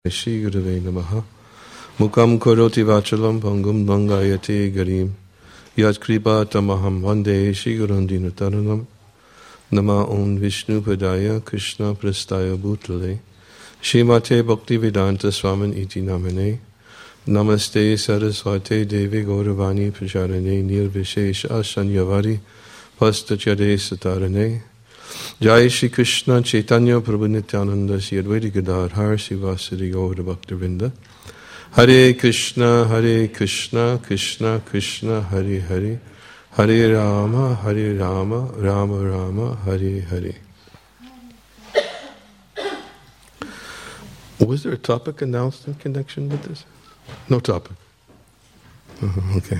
Shri Gurave Namaha. Mukam Karoti Vachalam Pangum Bangayate Garim Yat Kripa Tamaham Vande Shri Gurandina Taranam Nama Om Vishnu Padaya Krishna Prastaya Bhutale Shrimate Bhakti Vedanta Swamin Iti Namane Namaste Saraswate Devi Gauravani Pracharane Nirvishesha Shanyavari Pastachade Satarane Jai Shri Krishna Chaitanya Prabhu Nityananda Shri Advaita Gadadhar Sivasari Gaura Bhaktavinda Hare Krishna Krishna Krishna Hare Hare Hare Rama Rama Rama Hare Hare. Was there a topic announced in connection with this? No topic. Okay.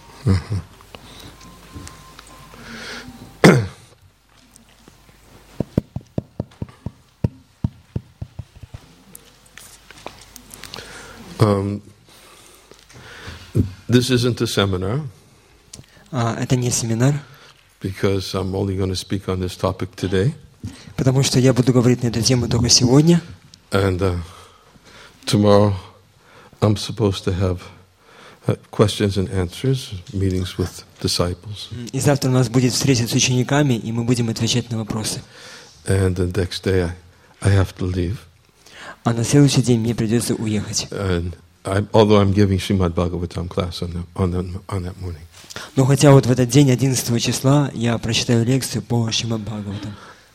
This isn't a seminar. Это не семинар. Because I'm only going to speak on this topic today. Потому что я буду говорить на эту тему только сегодня. And tomorrow I'm supposed to have questions and answers, meetings with disciples. И завтра у нас будет встреча с учениками, и мы будем отвечать на вопросы. And the next day I have to leave. А на следующий день мне придется уехать. And although I'm giving Srimad Bhagavatam class on that morning. Но хотя вот в этот день, 11 числа, я прочитаю лекцию по Шримад Бхагаватам.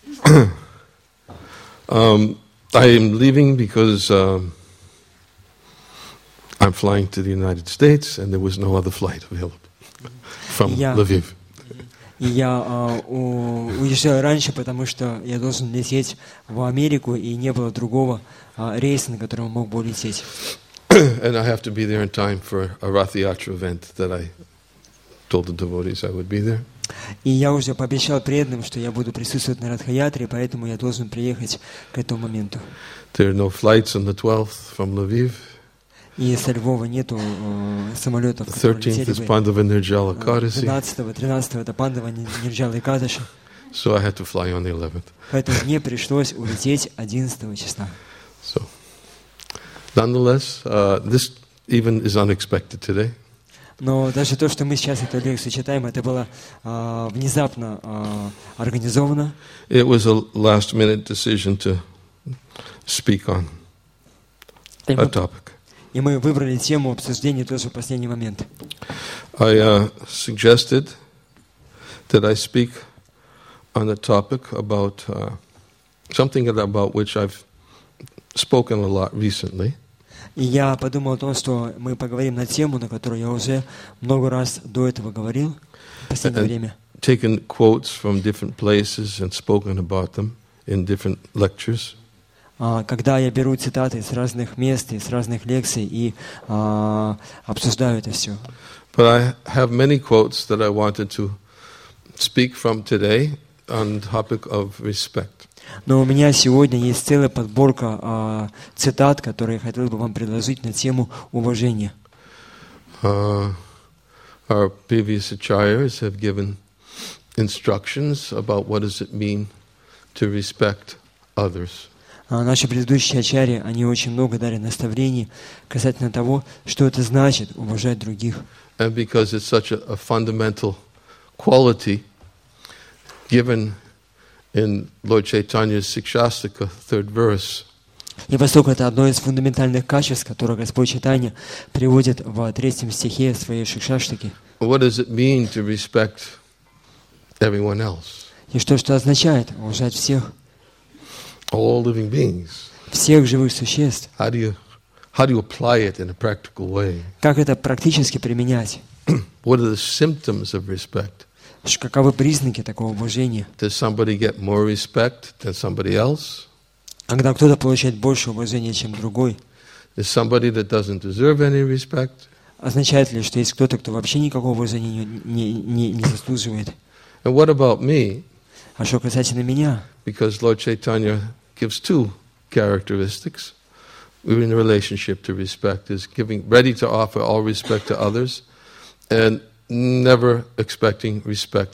I am leaving because I'm flying to the United States and there was no other flight available from Lviv. И я уезжаю раньше, потому что я должен лететь в Америку, и не было другого рейса, на котором мог бы улететь. And I have to be there in time for a Rath Yatra event that I told the devotees I would be there. И я уже пообещал преданным, что я буду присутствовать на Радха-ятре, поэтому я должен приехать к этому моменту. There are no flights on the 12th from Lviv. И со Львова нету самолетов, которые летели бы. 12th 13 это Пандава Нирджала Экадаши. So I had to fly on the 11th. Поэтому мне пришлось улететь 11 числа. So, nonetheless, this even is unexpected today. Но даже то, что мы сейчас эту лекцию читаем, это было внезапно организовано. It was a last-minute decision to speak on a topic. И мы выбрали тему обсуждения тоже в последний момент. I suggested that I speak on a topic about something about which I've spoken a lot recently. И я подумал о том, что мы поговорим на тему, на которую я уже много раз до этого говорил в последнее время. Taken quotes from different places and spoken about them in different lectures. Когда я беру цитаты с разных мест и с разных лекций и обсуждаю это все. But I have many quotes that I wanted to speak from today on the topic of respect. Но у меня сегодня есть целая подборка цитат, которые я хотел бы вам предложить на тему уважения. Our previous acharyas have given instructions about what does it mean to respect others. Наши предыдущие ачарьи, они очень много дали наставлений касательно того, что это значит уважать других. And because it's such a fundamental quality given in Lord Chaitanya's Sikshastika, 3rd verse. И поскольку это одно из фундаментальных качеств, которое Господь Чайтанья приводит в 3 стихе своей Шикшаштаки. What does it mean to respect everyone else? И что означает уважать всех? All living beings. Всех живых существ. How do you apply it in a practical way? Как это практически применять? What are the symptoms of respect? Каковы признаки такого уважения? Does somebody get more respect than somebody else? Когда кто-то получает больше уважения, чем другой? Is somebody that doesn't deserve any respect? Означает ли, что есть кто-то, кто вообще никакого уважения не заслуживает? And what about me? А что касательно меня? Because Lord Chaitanya gives 2 characteristics in relationship to respect, is ready to offer all respect to others and never expecting respect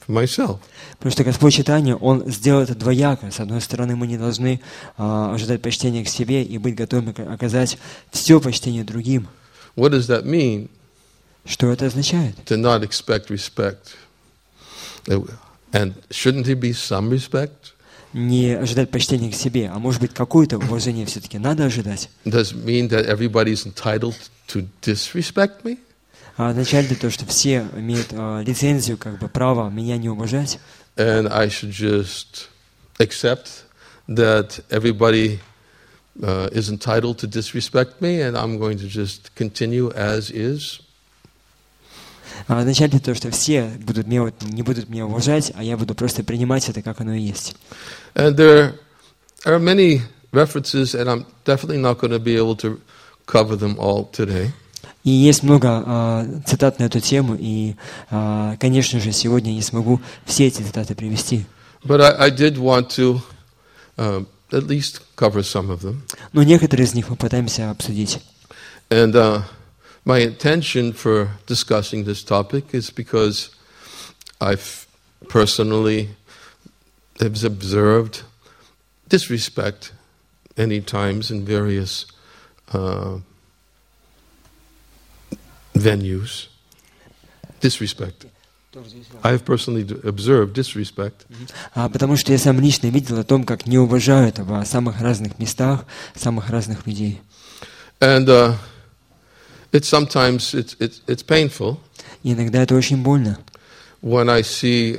myself. Потому что Господь Чайтанья, Он сделал это двояко. С одной стороны, мы не должны ожидать почтения к себе и быть готовыми оказать все почтение другим. What does that mean? Что это означает? To not expect respect. And shouldn't there be some respect? Не ожидать почтения к себе, а может быть, какое-то уважение все-таки надо ожидать. Does it mean that everybody is entitled to disrespect me? Означает ли то, что все имеют лицензию, как бы право меня не уважать? And I should just accept that everybody is entitled to disrespect me, and I'm going to just continue as is? Означает ли то, что все не будут меня уважать, а я буду просто принимать это, как оно и есть? And there are many references, and I'm definitely not going to be able to cover them all today. И есть много цитат на эту тему, и, конечно же, сегодня я не смогу все эти цитаты привести. But I did want to at least cover some of them. Но некоторые из них мы пытаемся обсудить. And my intention for discussing this topic is because I've personally observed disrespect many times in various venues. Disrespect. I have personally observed disrespect. Потому что я сам лично видел о том, как не уважают в самых разных местах, самых разных людей. And it's sometimes it's painful. И иногда это очень больно. When I see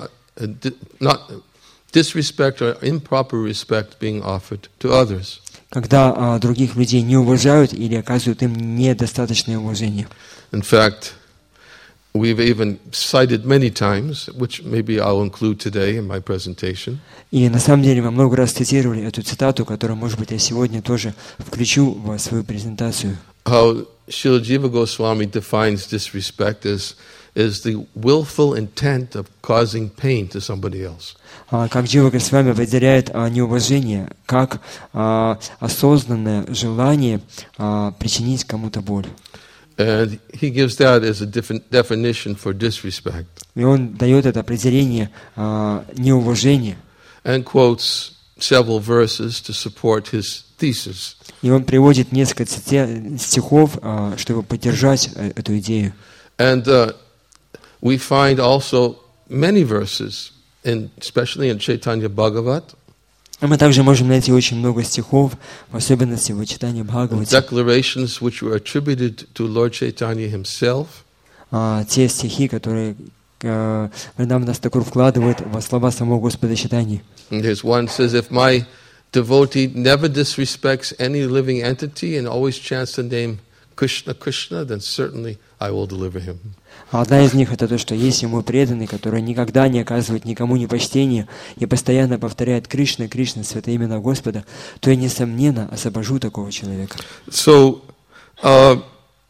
not disrespect or improper respect being offered to others. Когда других людей не уважают или оказывают им недостаточное уважение. In fact, we've even cited many times, which maybe I'll include today in my presentation. И на самом деле мы много раз цитировали эту цитату, которую, может быть, я сегодня тоже включу в свою презентацию. How Srila Jiva Goswami defines disrespect as the willful intent of causing pain to somebody else. Как Джива Госвами выделяет неуважение как осознанное желание причинить кому-то боль. And he gives that as a different definition for disrespect. И он дает это определение неуважения. And quotes several verses to support his thesis. И он приводит несколько стихов, чтобы поддержать эту идею. And we find also many verses, especially in Chaitanya Bhagavat. Мы также можем найти очень много стихов, в особенности в читании Бхагавати. Declarations which were attributed to Lord Chaitanya himself. Те стихи, которые Вриндавана Тхакур вкладывает во слова самого Господа Чайтаньи. There's one says, if my devotee never disrespects any living entity and always chants the name Krishna, Krishna, then certainly I will deliver him. Одна из них это то, что если мой преданный, который никогда не оказывает никому непочтения и постоянно повторяет Кришна, Кришна, святое имя Господа, то я, несомненно, освобожу такого человека. So, I'm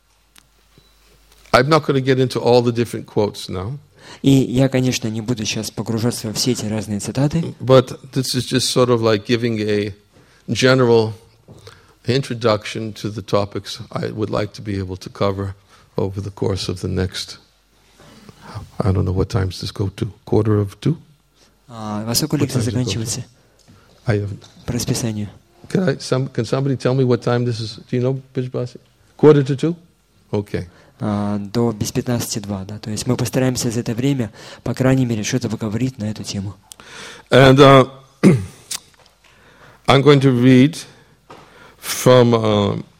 not going to get into all the different quotes now. И я, конечно, не буду сейчас погружаться во все эти разные цитаты. But this is just sort of like giving a general introduction to the topics I would like to be able to cover over the course of the next, I don't know what time does this go to, 1:45? Во сколько лекция заканчивается? По расписанию. Can somebody tell me what time this is? Do you know, Bijbasi? 1:45? Okay. До без 15:02, да. То есть мы постараемся за это время, по крайней мере, что-то поговорить на эту тему. And I'm going to read from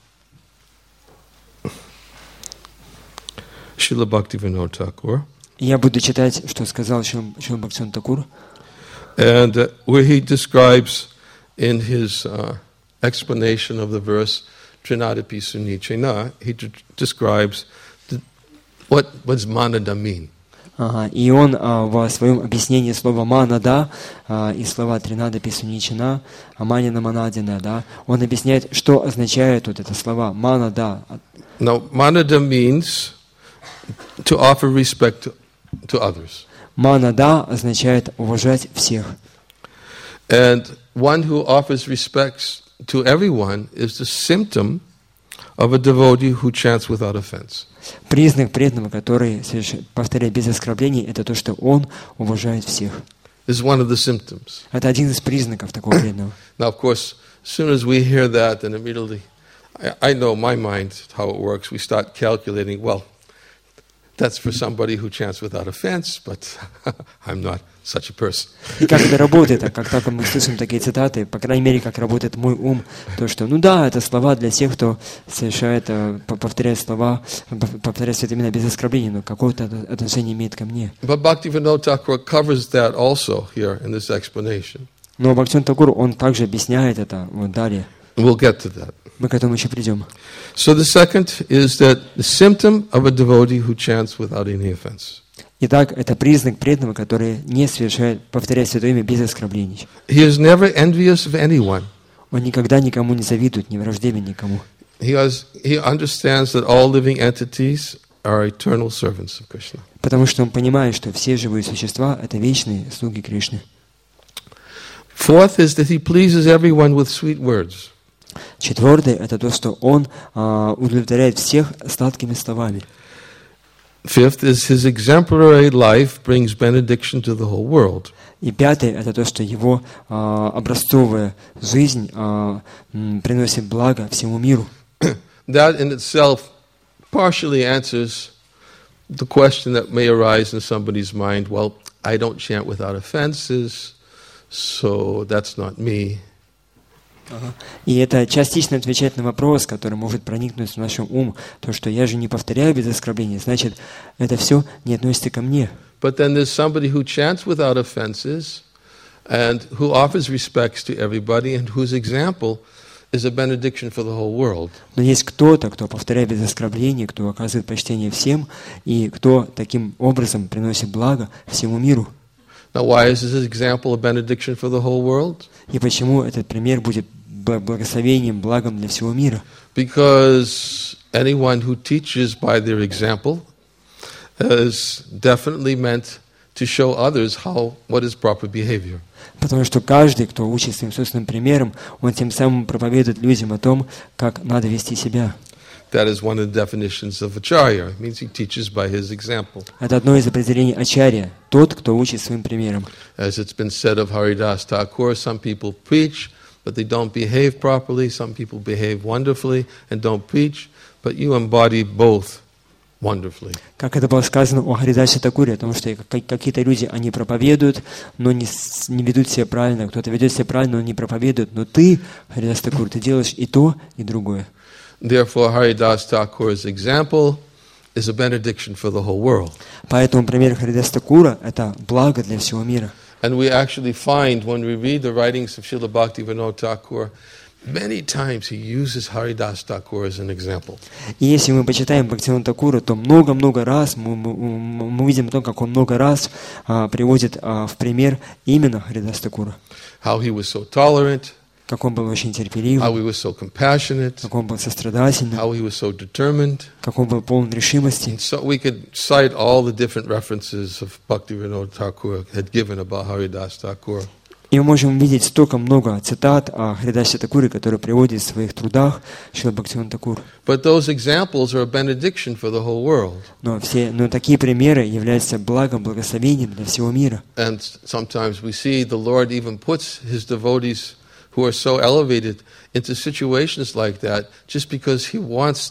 Srila Bhaktivinoda Thakur. Я буду читать, что сказал Шрила Бхактивинода Тхакур. And where he describes in his explanation of the verse Trinadapi Sunichena, he describes what does manada mean. И он в своем объяснении слова манада и слова Тринадапи Суничена, манина манадина, да, он объясняет, что означает вот это слова манада. Now, manada means to offer respect to others. Манада означает уважать всех. And one who offers respect to everyone is the symptom of a devotee who chants without offense. Признак преданного, который повторяет без оскорблений, это то, что он уважает всех. This is one of the symptoms. Это один из признаков такого преданного. Now, of course, as soon as we hear that, and immediately, I know my mind how it works. We start calculating, well, that's for somebody who chants without offense, but I'm not such a person. И как это работает, как только мы слышим такие цитаты, по крайней мере, как работает мой ум, то, что, ну да, это слова для тех, кто совершает, повторяет слова, повторяет святые имена без оскорблений, но какое-то отношение имеет ко мне. But Bhaktivinoda Thakur covers that also here in this explanation. Но Бхактивинода Такур, он также объясняет это вот далее. We'll get to that. Мы к этому еще придем. So the second is that the symptom of a devotee who chants without any offense. Итак, это признак преданного, который не совершает, повторяет святое имя без оскорблений. He is never envious of anyone. Он никогда никому не завидует, не враждебен никому. He understands that all living entities are eternal servants of Krishna. Потому что он понимает, что все живые существа — это вечные слуги Кришны. Fourth is that he pleases everyone with sweet words. Четвертое — это то, что он удовлетворяет всех сладкими словами. Fifth is his exemplary life brings benediction to the whole world. И пятое — это то, что его образцовая жизнь приносит благо всему миру. That in itself partially answers the question that may arise in somebody's mind, well, I don't chant without offenses, so that's not me. И это частично отвечает на вопрос, который может проникнуть в наш ум, то, что я же не повторяю без оскорбления, значит, это все не относится ко мне. But then there's somebody who chants without offenses and who offers respects to everybody and whose example is a benediction for the whole world. Но есть кто-то, кто повторяет без оскорбления, кто оказывает почтение всем, и кто таким образом приносит благо всему миру. Now, why is this example a benediction for the whole world? И почему этот пример будет благословением, благом для всего мира? Because anyone who teaches by their example is definitely meant to show others what is proper behavior. Потому что каждый, кто учит своим собственным примером, он тем самым проповедует людям о том, как надо вести себя. That is one of the definitions of acharya. It means he teaches by his example. Это одно из определений ачарья, тот, кто учит своим примером. As it's been said of Haridas Thakur, some people preach, but they don't behave properly. Some people behave wonderfully and don't preach, but you embody both wonderfully. Как это было сказано о Харидасе Такуре, о том, что какие-то люди, они проповедуют, но не ведут себя правильно, кто-то ведет себя правильно, но не проповедует, но ты, Харидас Такур, ты делаешь и то, и другое. Therefore, Haridas Thakur's example is a benediction for the whole world. Поэтому пример Харидаса Такура — это благо для всего мира. And we actually find, when we read the writings of Srila Bhaktivinoda Thakur, many times he uses Haridas Thakur as an example. И если мы почитаем Бхактивинода Такура, то много-много раз мы видим то, как он много раз приводит в пример именно Харидаса Такура. How he was so tolerant, как он был очень терпеливым, how he was so compassionate, как он был сострадательным, how he was so determined. как он был полон решимости. And so we could cite all the different references of Bhaktivinoda Thakur had given about Haridas Thakur. И мы можем видеть столько много цитат о Харидасе Такуре, которые приводит в своих трудах Шрила Бхактивинода Такур. But those examples are a benediction for the whole world. Но такие примеры являются благом, благословением для всего мира. And sometimes we see the Lord even puts his devotees who are so elevated into situations like that just because he wants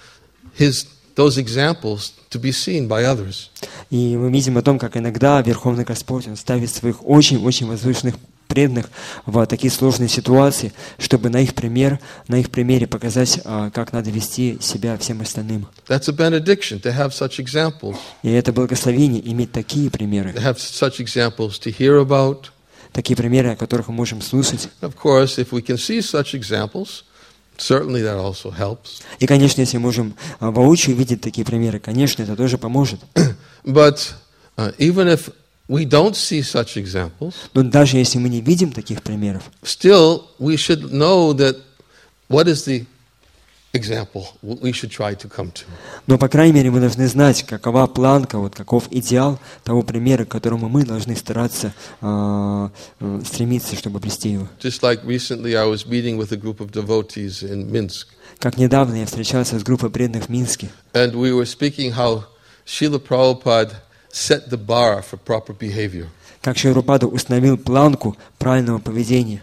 those examples to be seen by others. И мы видим о том, как иногда Верховный Господь, Он ставит своих очень-очень возвышенных преданных в такие сложные ситуации, чтобы на их примере показать, как надо вести себя всем остальным. That's a benediction to have such examples. И это благословение иметь такие примеры. To have such examples to hear about. Такие примеры, о которых мы можем слушать. Of course, if we can see such examples, certainly that also helps. И, конечно, если мы можем воочию видеть такие примеры, конечно, это тоже поможет. But even if we don't see such examples, но даже если мы не видим таких примеров, still we should know that what is the example we should try to come to. Но, по крайней мере, мы должны знать, какова планка, каков идеал того примера, к которому мы должны стараться стремиться, чтобы обрести его. Just like recently I was meeting with a group of devotees in Minsk. Как недавно я встречался с группой преданных в Минске, and we were speaking how Srila Prabhupada set the bar for proper behavior. как Шрила установил планку правильного поведения.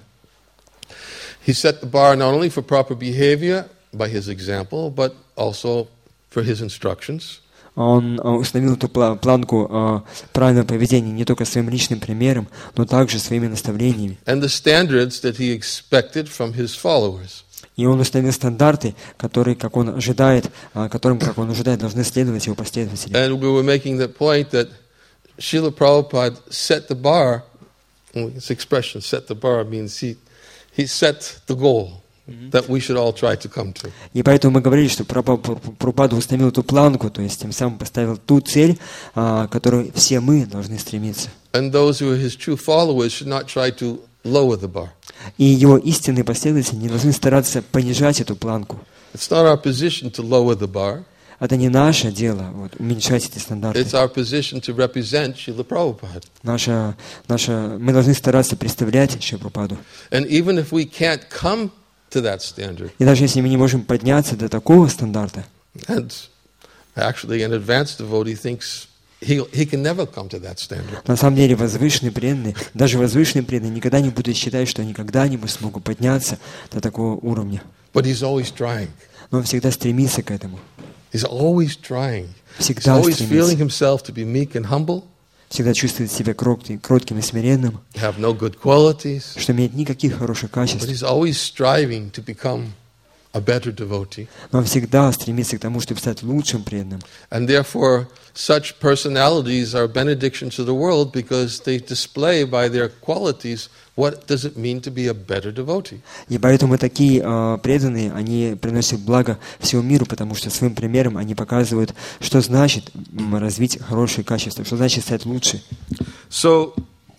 He set the bar not only for proper behavior by his example, but also for his instructions. Он установил эту планку правильного поведения не только своим личным примером, но также своими наставлениями. And the standards that he expected from his followers. И он установил стандарты, которые, как он ожидает, которым, как он ожидает, должны следовать его последователи. And we were making the point that Srila Prabhupada set the bar. This expression, set the bar, means he set the goal that we should all try to come to. И поэтому мы говорили, что Прабхупада установил эту планку, то есть тем самым поставил ту цель, к которой все мы должны стремиться. And those who are his true followers should not try to lower the bar. И его истинные последователи не должны стараться понижать эту планку. It's not our position to lower the bar. Это не наше дело уменьшать эти стандарты. It's our position to represent Srila Prabhupada. Мы должны стараться представлять Шри Прабхупаду. And even if we can't come to that standard, И даже если мы не можем подняться до такого стандарта, and actually an advanced devotee thinks he can never come to that standard. на самом деле возвышенные преданные, даже возвышенные преданные никогда не будут считать, что они когда-нибудь смогут подняться до такого уровня. But he's always trying. Но он всегда стремится к этому. He's always trying. He's Всегда always feeling стремится. himself to be meek and humble, Всегда чувствует себя кротким и смиренным, have no good qualities, что имеет никаких хороших but качеств. he's always striving to become a better devotee. Но он всегда стремится к тому, чтобы стать лучшим преданным. And therefore, such personalities are benedictions to the world because they display by their qualities what does it mean to be a better devotee. И поэтому такие преданные, они приносят благо всему миру, потому что своим примером они показывают, что значит развить хорошие качества, что значит стать лучше. So,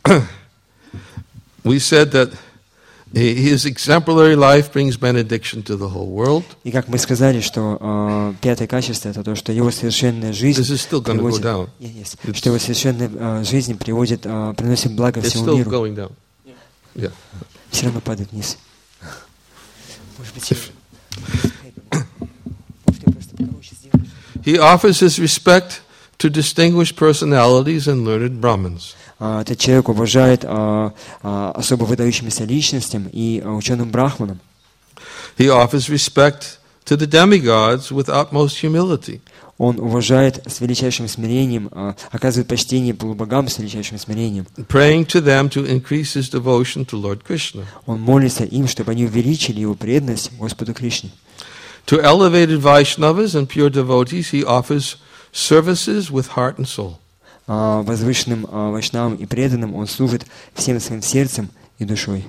we said that his exemplary life brings benediction to the whole world. И как мы сказали, что пятое качество это то, что его совершенная жизнь This is still going to go down. что его совершенная жизнь приносит благо It's всему still миру. going down. Yeah. Все равно падает вниз. Может быть, He offers his respect to distinguished personalities and learned Brahmins. этот человек уважает особо выдающимся личностям и ученым брахманам. He offers respect to the demigods with utmost humility. Он уважает с величайшим смирением, оказывает почтение полубогам с величайшим смирением. Praying to them to increase his devotion to Lord Krishna. Он молится им, чтобы они увеличили его преданность Господу Кришне. To elevated Vaishnavas and pure devotees, he offers services with heart and soul. Возвышенным вайшнавам и преданным он служит всем своим сердцем и душой.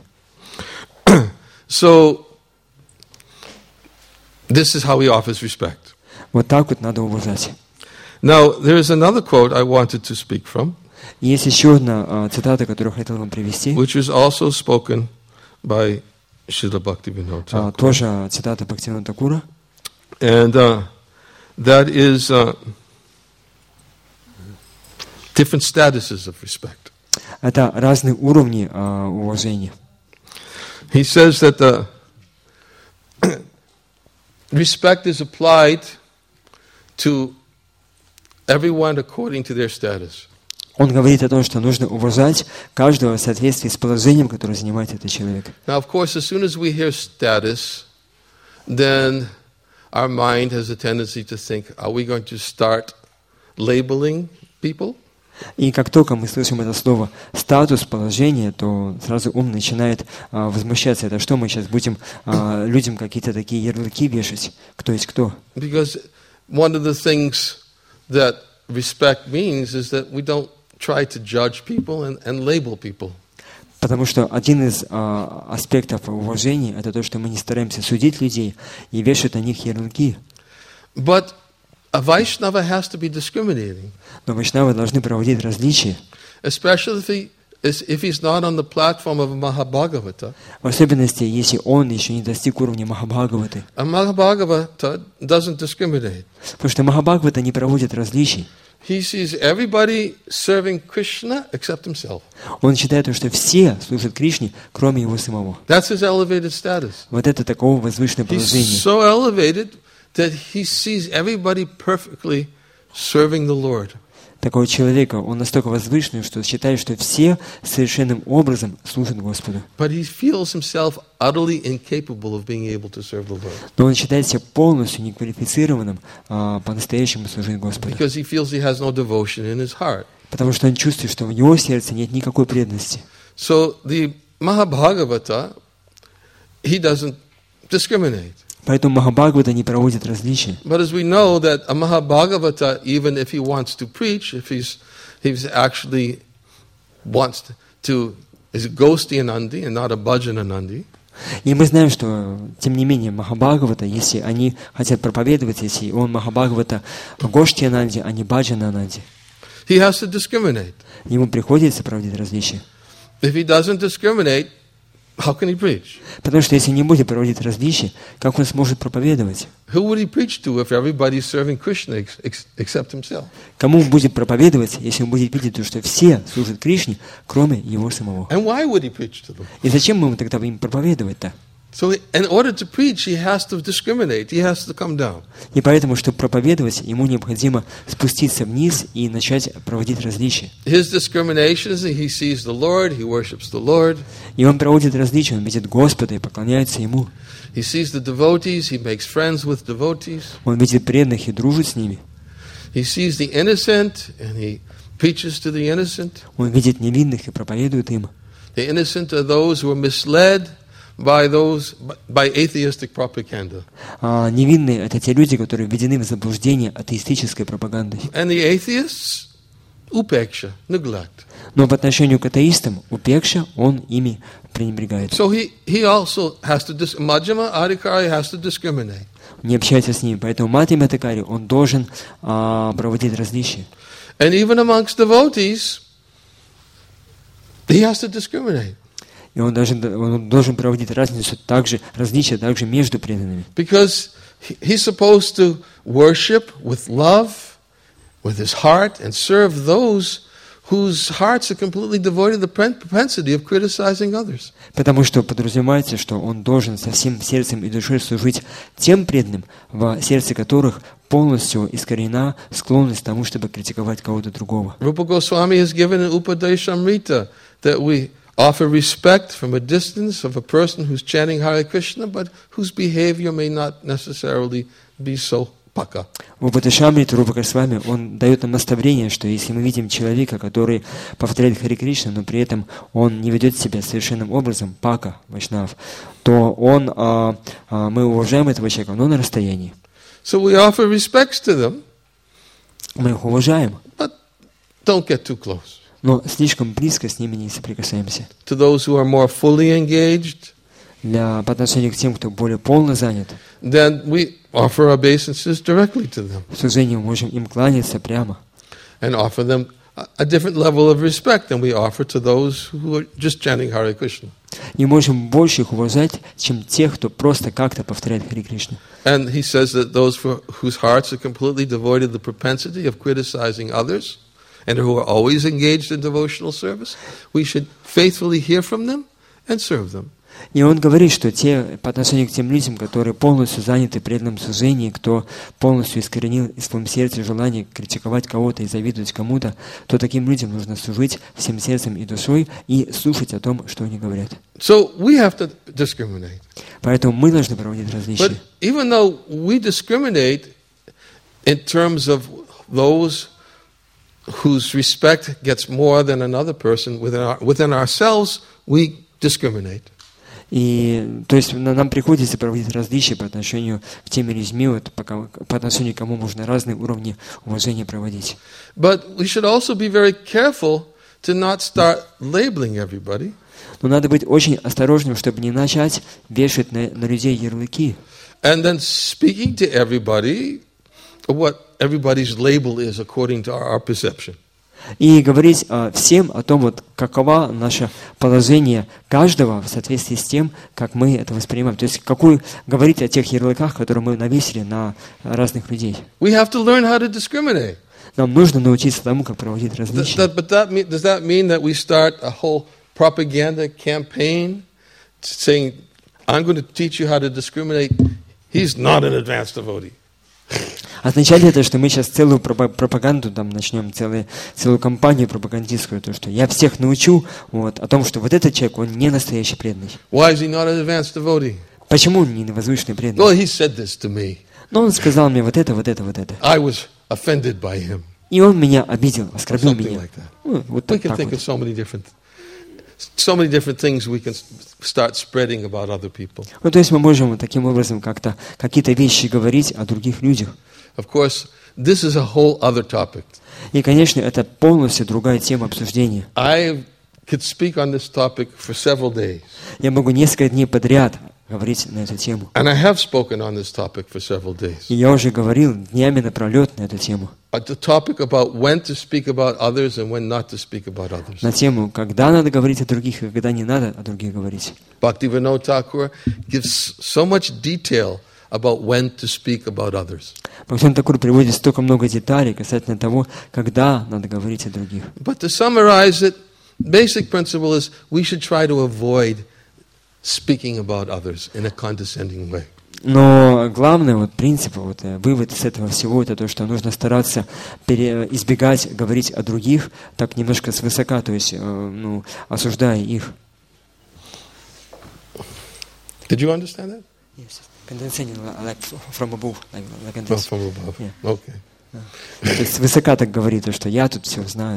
So, this is how he offers respect. Вот так вот надо уважать. Now, there is another quote I wanted to speak from, И есть еще одна цитата, которую я хотел вам привести. which is also spoken by Srila Bhaktivinoda Thakur. Тоже цитата Бхактивинода Такура. And that is different statuses of respect. Это разные уровни уважения. He says that the respect is applied to everyone according to their status. Он говорит о том, что нужно уважать каждого в соответствии с положением, которое занимает этот человек. Now, of course, as soon as we hear status, then our mind has a tendency to think, are we going to start labeling people? И как только мы слышим это слово «статус», «положение», то сразу ум начинает возмущаться. Это что, мы сейчас будем людям какие-то такие ярлыки вешать? Кто есть кто? Because one of the things that respect means is that we don't try to judge people and label people. Потому что один из аспектов уважения – это то, что мы не стараемся судить людей и вешать на них ярлыки. But a Vaishnava has to be discriminating. Но вайшнавы должны проводить различия. Especially if he's not on the platform of a Mahabhagavata. В особенности, если он еще не достиг уровня Махабхагаваты. A Mahabhagavata doesn't discriminate. Потому что Махабхагавата не проводит различий. He sees everybody serving Krishna except himself. Он считает, что все служат Кришне, кроме его самого. That's his elevated status. Вот это такого возвышенное He's положение. so elevated that he sees everybody perfectly serving the Lord. Такого человека, он настолько возвышенный, что считает, что все совершенным образом служат Господу. But he feels himself utterly incapable of being able to serve the Lord. Но он считает себя полностью неквалифицированным по-настоящему служить Господу. Because he feels he has no devotion in his heart. Потому что он чувствует, что в его сердце нет никакой преданности. So the Mahabhagavata, he doesn't discriminate. Поэтому Махабхагавата не проводит различия. But as we know that a Mahabhagavata, even if he wants to preach, if he's actually wants to, is Goshthianandi and not a Bhajananandi. И мы знаем, что, тем не менее, Махабхагавата, если они хотят проповедовать, если он Махабхагавата Госhthianанди, а не Баджанананди, he has to discriminate. Ему приходится проводить различия. If he doesn't discriminate, how can he preach? Потому что если не будет проводить различия, как он сможет проповедовать? Who would he preach to if everybody's serving Krishna except himself? Кому он будет проповедовать, если он будет видеть, что все служат Кришне, кроме его самого? And why would he preach to them? И зачем ему тогда им проповедовать-то? So in order to preach, he has to discriminate. He has to come down. И поэтому, чтобы проповедовать, ему необходимо спуститься вниз и начать проводить различия. His discrimination is that he sees the Lord, he worships the Lord. И он проводит различия, он видит Господа и поклоняется Ему. He sees the devotees, he makes friends with devotees. Он видит преданных и дружит с ними. He sees the innocent and he preaches to the innocent. Он видит невинных и проповедует им. The innocent are those who are misled by atheistic propaganda. А невинные — это те люди, которые введены в заблуждение атеистической пропагандой. And the atheists, upeksha, neglect. Но по отношению к атеистам, упекша, он ими пренебрегает. So he also has to Majjhima Adhikari has to discriminate. Не общается с ними, поэтому Мадхьяма Адхикари, он должен проводить различия. And even amongst devotees, he has to discriminate. И он должен проводить различия также между преданными. Because he's supposed to worship with love, with his heart, and serve those whose hearts are completely devoid of the propensity of criticizing others. Потому что подразумевается, что он должен со всем сердцем и душой служить тем преданным, в сердце которых полностью искоренена склонность к тому, чтобы критиковать кого-то другого. Rupa Goswami has given an Upadeshamrita that we offer respect from a distance of a person who's chanting Hare Krishna, but whose behavior may not necessarily be so paka. В Упадешамрите Рупа Госвами, он дает нам наставление, что если мы видим человека, который повторяет Харе Кришна, но при этом он не ведет себя совершенным образом, пака, вайшнав, то мы уважаем этого человека, но на расстоянии. So we offer respects to them, мы их уважаем, but don't get too close. Но слишком близко с ними не соприкасаемся. To those who are more fully engaged, по отношению к тем, кто более полно занят, then we offer our obeisances directly to them. В служении мы можем им кланяться прямо. And offer them a different level of respect than we offer to those who are just chanting Hare Krishna. И можем больше их уважать, чем тех, кто просто как-то повторяет Харе Кришну. And he says that those whose hearts are completely devoid of the propensity of criticizing others, and who are always engaged in devotional service, we should faithfully hear from them and serve them. И он говорит, что по отношению к тем людям, которые полностью заняты в преданном служении, кто полностью искоренил в своем сердце желание критиковать кого-то и завидовать кому-то, то таким людям нужно служить всем сердцем и душой и слушать о том, что они говорят. So we have to discriminate. Поэтому мы должны проводить различия. But even though we discriminate in terms of those whose respect gets more than another person within ourselves, we discriminate. И, то есть нам приходится проводить различия по отношению к тем людьми, по отношению к кому можно разные уровни уважения проводить. But we should also be very careful to not start labeling everybody. Но надо быть очень осторожным, чтобы не начать вешать на людей ярлыки. And then speaking to everybody what everybody's label is according to our perception. И говорить всем о том, каково наше положение каждого в соответствии с тем, как мы это воспринимаем. То есть говорить о тех ярлыках, которые мы навесили на разных людей. We have to learn how to discriminate. Нам нужно научиться тому, как проводить различия. Does that mean that we start a whole propaganda campaign saying, I'm going to teach you how to discriminate? He's not an advanced devotee. Означает ли это, что мы сейчас целую пропаганду там начнем, целую кампанию пропагандистскую, то, что я всех научу о том, что вот этот человек, он не настоящий преданный. Why is he not an advanced devotee? Почему он не возвышенный преданный? Well, he said this to me. Но он сказал мне вот это. I was offended by him. И он меня обидел, оскорбил Something меня. like that. Вот We так can think вот. of so many different things we can start spreading about other people. То есть мы можем таким образом как-то какие-то вещи говорить о других людях. Of course, this is a whole other topic. И, конечно, это полностью другая тема обсуждения. I could speak on this topic for several days. Я могу несколько дней подряд говорить на эту тему. And I have spoken on this topic for several days. И я уже говорил днями напролет на эту тему. The topic about when to speak about others and when not to speak about others. На тему, когда надо говорить о других и когда не надо о других говорить. Bhaktivinoda Thakur gives so much detail about when to speak about others. Бхактивинода Тхакур приводит столько много деталей касательно того, когда надо говорить о других. But to summarize it, basic principle is we should try to avoid speaking about others in a condescending way. Но главный принцип, вывод из этого всего, это то, что нужно стараться избегать говорить о других так немножко свысока, то есть осуждая их. Did you understand that? Yes. Condescending, like from above, like Oh, from above. Yeah. Okay. То есть свысока так говорит, что я тут все знаю.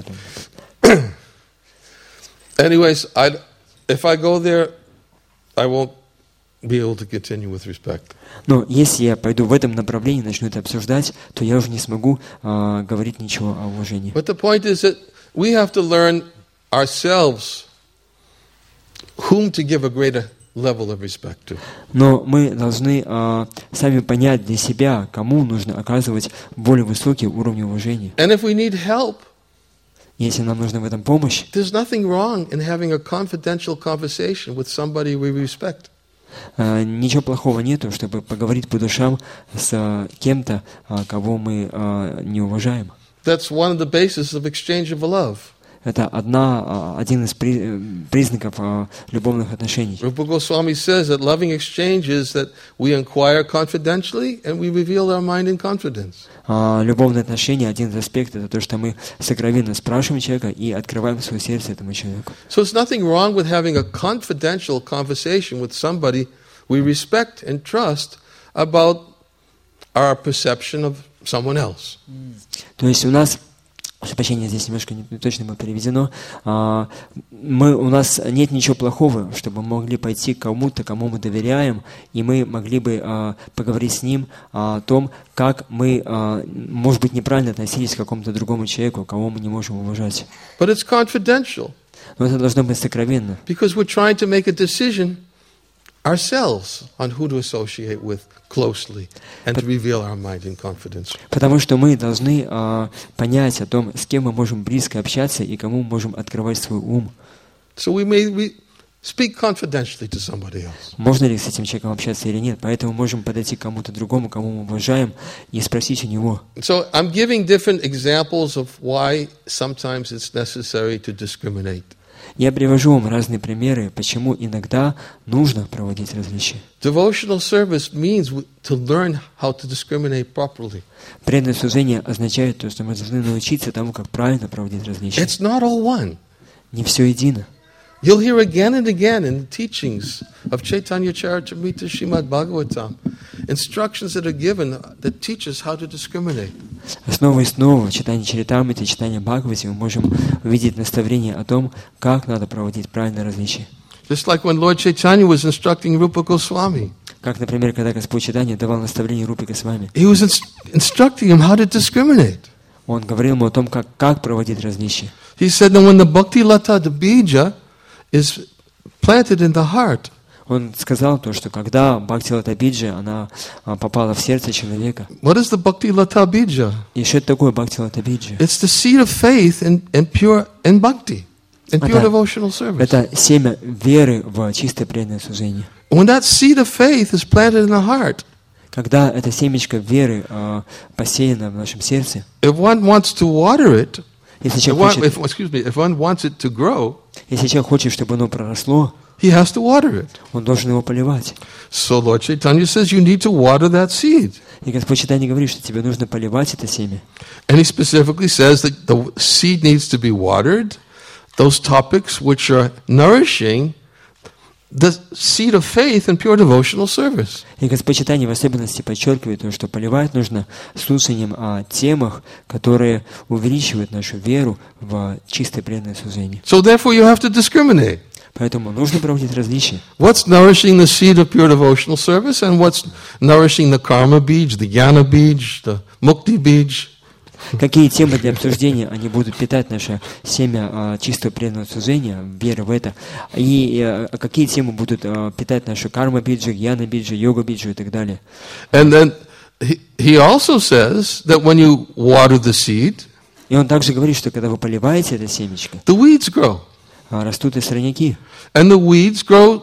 Anyways, if I go there, I won't be able to continue with respect. Но если я пойду в этом направлении, начну это обсуждать, то я уже не смогу говорить ничего о уважении. But the point is that we have to learn ourselves whom to give a greater level of respect to. Но мы должны сами понять для себя, кому нужно оказывать более высокий уровень уважения. And if we need help, если нам нужна в этом помощь, there's nothing wrong in having a confidential conversation with somebody we respect. Ничего плохого нету, чтобы поговорить по душам с кем-то, кого мы не уважаем. That's one of the bases of exchange of love. Это один из признаков любовных отношений. Rupa Goswami says that loving exchange is that we inquire confidentially and we reveal our mind in confidence. Любовные отношения, один из аспектов, это то, что мы сокровенно спрашиваем человека и открываем свое сердце этому человеку. So it's nothing wrong with having a confidential conversation with somebody we respect and trust about our perception of someone else. То есть у нас, прощения, здесь немножко не точно было переведено, у нас нет ничего плохого, чтобы мы могли пойти к кому-то, кому мы доверяем, и мы могли бы поговорить с ним о том, как мы, может быть, неправильно относились к какому-то другому человеку, кого мы не можем уважать. But it's confidential. Но это должно быть сокровенно. Because we're trying to make a decision ourselves on who to associate with closely and to reveal our mind in confidence. Потому что мы должны понять о том, с кем мы можем близко общаться и кому мы можем открывать свой ум. So we may speak confidentially to somebody else. Можно ли с этим человеком общаться или нет? Поэтому можем подойти к кому-то другому, кому мы уважаем, и спросить у него. So I'm giving different examples of why sometimes it's necessary to discriminate. Я привожу вам разные примеры, почему иногда нужно проводить различия. Devotional service means to learn how to discriminate properly. Преданное служение означает то, что мы должны научиться тому, как правильно проводить различия. It's not all one. Не все едино. You'll hear again and again in the teachings of Chaitanya Charitamrita Srimad Bhagavatam instructions that are given that teach us how to discriminate. Снова и снова в читании Чаритамриты, читании Бхагавати мы можем увидеть наставление о том, как надо проводить правильное различие. Just like when Lord Chaitanya was instructing Rupa Goswami. Как, например, когда Господь Чайтанья давал наставление Рупе Госвами. He was instructing him how to discriminate. Он говорил ему о том, как проводить различия. He said that when the bhakti lata, the bija, is planted in the heart, Он сказал то, что когда Бхакти-лата биджа, она попала в сердце человека. What is the bhakti lata bija? И что это такое Бхакти-лата биджа? It's the seed of faith and pure and bhakti, and pure devotional service. Это семя веры в чистое преданное служение. When that seed of faith is planted in the heart, Когда это семечко веры посеяно в нашем сердце, if one wants to water it, если if человек one wants it to grow, хочет, чтобы оно проросло, he has to water it. он должен его поливать. So Lord Chaitanya says you need to water that seed. И Господь Чайтанья говорит, что тебе нужно поливать это семя. And he specifically says that the seed needs to be watered, those topics which are nourishing the seed of faith and pure devotional service. И Господь Чайтанья в особенности подчеркивает то, что поливать нужно слушанием о темах, которые увеличивают нашу веру в чистое преданное служение. So therefore you have to discriminate. Поэтому нужно проводить различия. What's nourishing the seed of pure devotional service and what's nourishing the karma beej, the jnana beej, the mukti beej. Какие темы для обсуждения они будут питать наше семя чистого преданного служения, веры в это, и какие темы будут питать нашу карма-биджи, гьяна-биджи, йога-биджи и так далее. And then he also says that when you water the seed, и он также говорит, что когда вы поливаете это семечко, the weeds grow. Растут и сорняки. And the weeds grow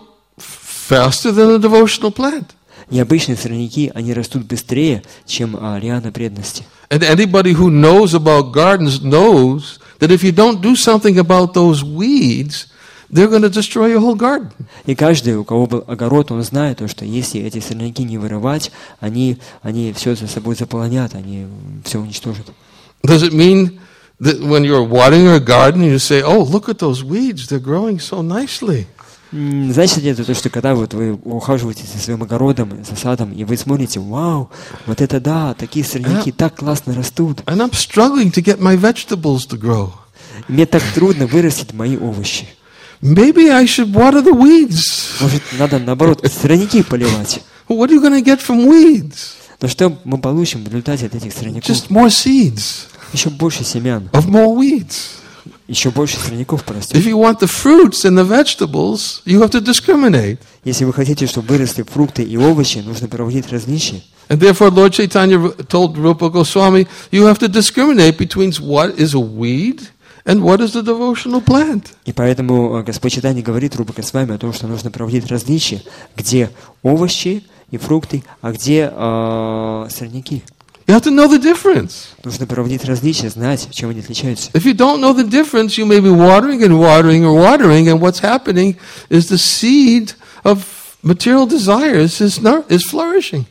faster than a devotional plant. И обычные сорняки, они растут быстрее, чем лиана преданности. And anybody who knows about gardens knows that if you don't do something about those weeds, they're going to destroy your whole garden. И каждый, у кого был огород, он знает, что если эти сорняки не вырывать, они все за собой заполонят, они все уничтожат. Does it mean that when you're watering your garden, you say, "Oh, look at those weeds; they're growing so nicely"? Значит ли это то, что когда вот вы ухаживаете за своим огородом, за садом, и вы смотрите, вау, вот это да, такие сорняки так классно растут. And I'm struggling to get my vegetables to grow. Мне так трудно вырастить мои овощи. Maybe I should water the weeds. Может, надо наоборот сорняки поливать. What are you going to get from weeds? Но что мы получим в результате от этих сорняков? Just more seeds. Еще больше семян. Of more weeds. Еще больше сорняков If порастет. you want the fruits and the vegetables, you have to discriminate. Если вы хотите, чтобы выросли фрукты и овощи, нужно проводить различия. And therefore, Lord Chaitanya told Rupa Goswami, you have to discriminate between what is a weed and what is the devotional plant. И поэтому Господь Чайтанья говорит Рупа Госвами о том, что нужно проводить различия, где овощи и фрукты, а где сорняки. You have to know the difference. Нужно проводить различия, знать, чем они отличаются. If you don't know the difference, you may be watering and watering or watering, and what's happening is the seed of material desires is flourishing.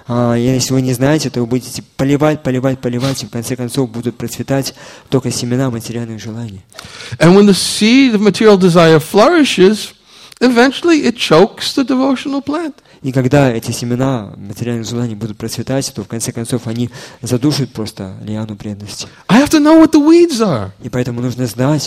Если вы не знаете, то вы будете поливать, и в конце концов будут процветать только семена материальных желаний. And when the seed of material desire flourishes, eventually it chokes the devotional plant. И когда эти семена материальных желаний будут процветать, то в конце концов они задушат просто лиану преданности. I have to know what the weeds are. И поэтому нужно знать,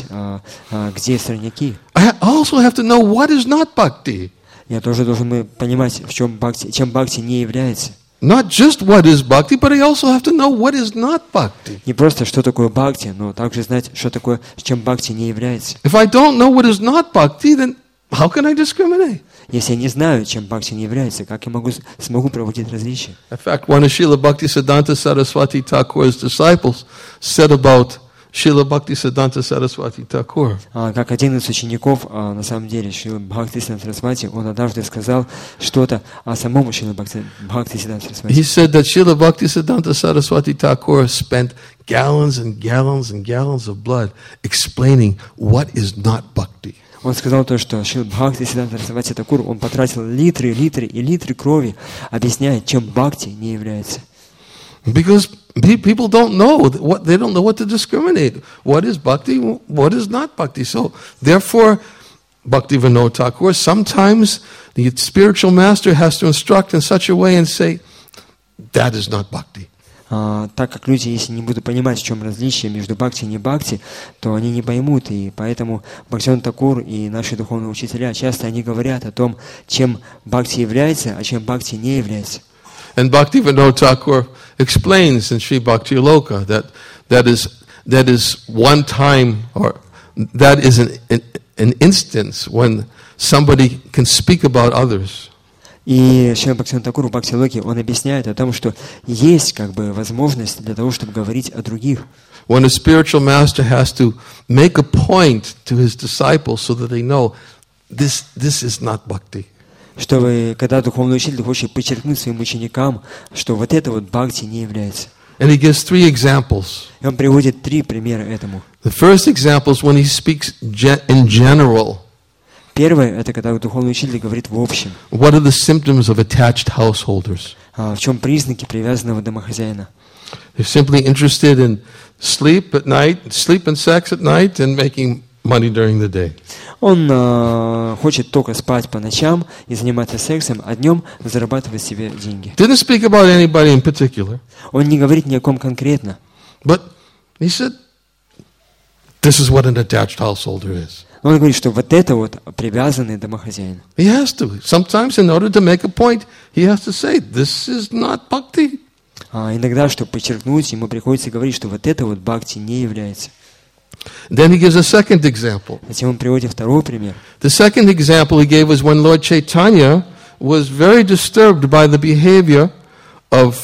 где сорняки. I also have to know what is not bhakti. Я тоже должен понимать, чем бхакти не является. Not just what is bhakti, but I also have to know what is not bhakti. Не просто, что такое бхакти, но также знать, что такое, чем бхакти не является. If I don't know what is not bhakti, then how can I discriminate? Если я не знаю, чем бхакти не является, как я смогу проводить различия? In fact, one of Srila Bhaktisiddhanta Saraswati Thakur's disciples said about Srila Bhaktisiddhanta Saraswati Thakur. Как один из учеников, на самом деле, Шрила Бхактисиддханта Сарасвати, он однажды сказал что-то о самом Шрила Бхактисиддханта Сарасвати. He said that Srila Bhaktisiddhanta Saraswati Thakur spent gallons and gallons and gallons of blood explaining what is not bhakti. Он сказал то, что Шрила Бхактисиддханта Сарасвати Тхакур, он потратил литры крови, объясняя, чем бхакти не является. Because people don't know they don't know what to discriminate. What is bhakti? What is not bhakti? So therefore, Bhaktivinoda Thakur, sometimes the spiritual master has to instruct in such a way and say, that is not bhakti. Так как люди, если не будут понимать, в чем различие между бхакти и не бхакти, то они не поймут. И поэтому Бхактивинода Тхакур и наши духовные учителя часто они говорят о том, чем бхакти является, а чем бхакти не является. And Bhaktivinoda Thakur explains in Sri Bhakti Loka that is one time, or that is an instance when somebody can speak about others. И Шрила Бхактивинода Тхакур в Бхакти Локе он объясняет о том, что есть возможность для того, чтобы говорить о других. When a spiritual master has to make a point to his disciples so that they know this is not bhakti. чтобы, когда духовный учитель хочет подчеркнуть своим ученикам, что вот это вот бхакти не является. And he gives 3 examples. И он приводит 3 примера этому. The first example is when he speaks in general. Первое, это когда духовный учитель говорит в общем. What are the symptoms of attached householders? В чем признаки привязанного домохозяина? They're simply interested in sleep and sex at night and making money during the day. Он хочет только спать по ночам и заниматься сексом, а днем зарабатывать себе деньги. Didn't speak about anybody in particular. Он не говорит ни о ком конкретно. But he said, this is what an attached householder is. Но он говорит, что вот это вот привязанный домохозяин. He has to. Sometimes in order to make a point, he has to say, this is not bhakti. Иногда, чтобы подчеркнуть, ему приходится говорить, что вот это вот бхакти не является. Then he gives a second example. Затем он приводит второй пример. The second example he gave was when Lord Chaitanya was very disturbed by the behavior of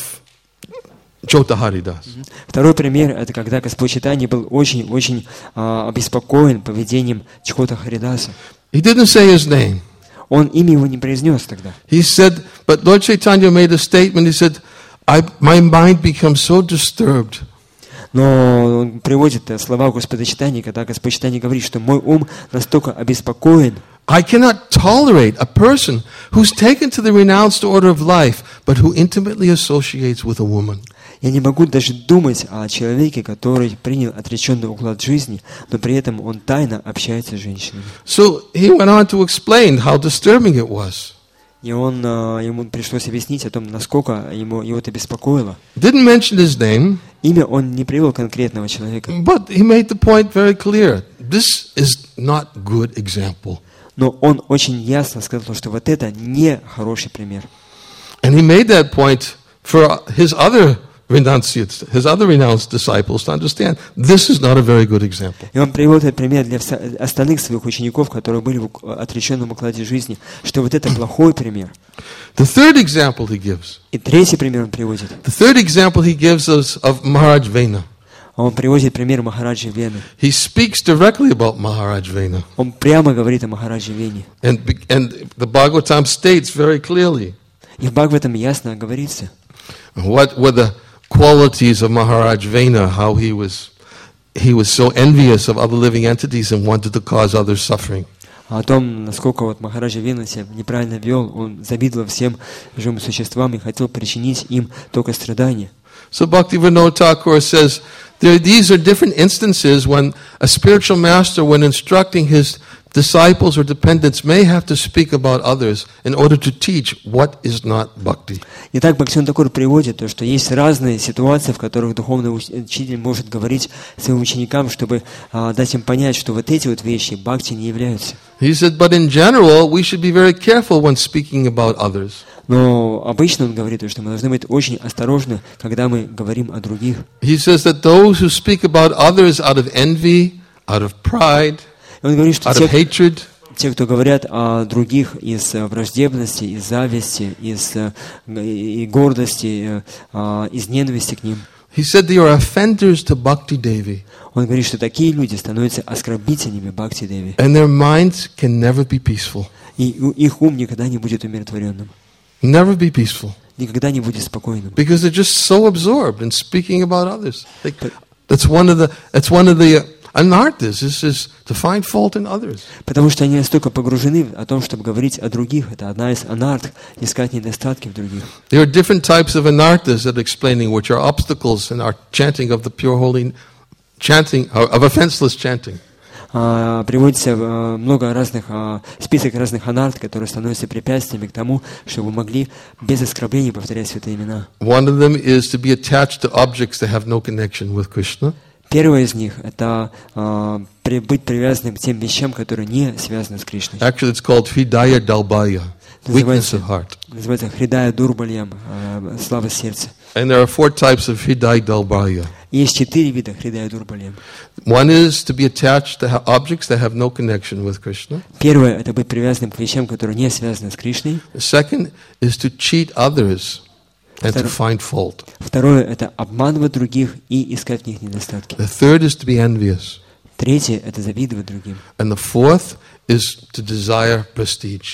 Jota Haridas. Второй пример, это когда Господь Чайтанья был очень-очень обеспокоен поведением Чхота Харидаса. He didn't say his name. Он имя его не произнес тогда. He said, but Lord Chaitanya made a statement. He said, my mind becomes so disturbed. Но он приводит слова Господа Чайтаньи, когда Господь Чайтанья говорит, что мой ум настолько обеспокоен. I cannot tolerate a person who's taken to the renounced order of life, but who intimately associates with a woman. Я не могу даже думать о человеке, который принял отреченный уклад жизни, но при этом он тайно общается с женщинами. So he went on to explain how disturbing it was. И ему пришлось объяснить о том, насколько его это беспокоило. Didn't mention his name. Имя он не привел конкретного человека. But he made the point very clear. This is not good example. Но он очень ясно сказал, что вот это не хороший пример. And he made that point for his other renounced disciples to understand this is not a very good example. И он привел этот пример для остальных своих учеников, которые были в отреченном укладе жизни, что вот это плохой пример. The third example he gives. И третий пример он приводит. The third example he gives us of Maharaj Vena. Он приводит пример Махараджи Вены. He speaks directly about Maharaj Vena. Он прямо говорит о Махараджи Вене. And the Bhagavatam states very clearly. И в Бхагаватам ясно говорится. What were the qualities of Maharaj Vena? How he was so envious of other living entities and wanted to cause others suffering. О том, насколько вот Махараджа Вена себя неправильно вел, он завидовал всем живым существам и хотел причинить им только страдания. So Bhaktivinoda Thakur says, these are different instances when a spiritual master, when instructing his disciples or dependents, may have to speak about others in order to teach what is not bhakti. Итак, Бхактивинода Тхакур приводит то, что есть разные ситуации, в которых духовный учитель может говорить своим ученикам, чтобы дать им понять, что вот эти вот вещи бхакти не являются. He said, but in general, we should be very careful when speaking about others. Но обычно он говорит, что мы должны быть очень осторожны, когда мы говорим о других. He says that those who speak about others out of envy, out of pride, Он говорит, что out of hatred, те, кто говорят о других из враждебности, из зависти, из гордости, из ненависти к ним. he said they are offenders to Bhakti Devi. Он говорит, что такие люди становятся оскорбителями Бхакти Деви. And their minds can never be peaceful. И их ум никогда не будет умиротворенным. Never be peaceful. Никогда не будет спокойным. Because they're just so absorbed in speaking about others. That's one of the anarthas, is to find fault in others. Потому что они настолько погружены о том, чтобы говорить о других. Это одна из анарт, искать недостатки в других. There are different types of anarthas that explaining which are obstacles in our chanting of the pure holy chanting, of offenseless chanting. Приводится много разных, список разных анарт, которые становятся препятствиями к тому, чтобы мы могли без оскорблений повторять святые имена. One of them is to be attached to objects that have no connection with Krishna. Первое из них – это быть привязанным к тем вещам, которые не связаны с Кришной. Actually, it's called Hridaya Dalbaya, weakness of heart. Называется Хридая Дурбальям, слабость сердца. And there are 4 types of Hridaya Dalbaya. Есть 4 вида Хридая Дурбальям. One is to be attached to objects that have no connection with Krishna. Первое – это быть привязанным к вещам, которые не связаны с Кришной. The second is to cheat others and to find fault. Второе – это обманывать других и искать в них недостатки. The third is to be envious. Третье – это завидовать другим. And the fourth is to desire prestige.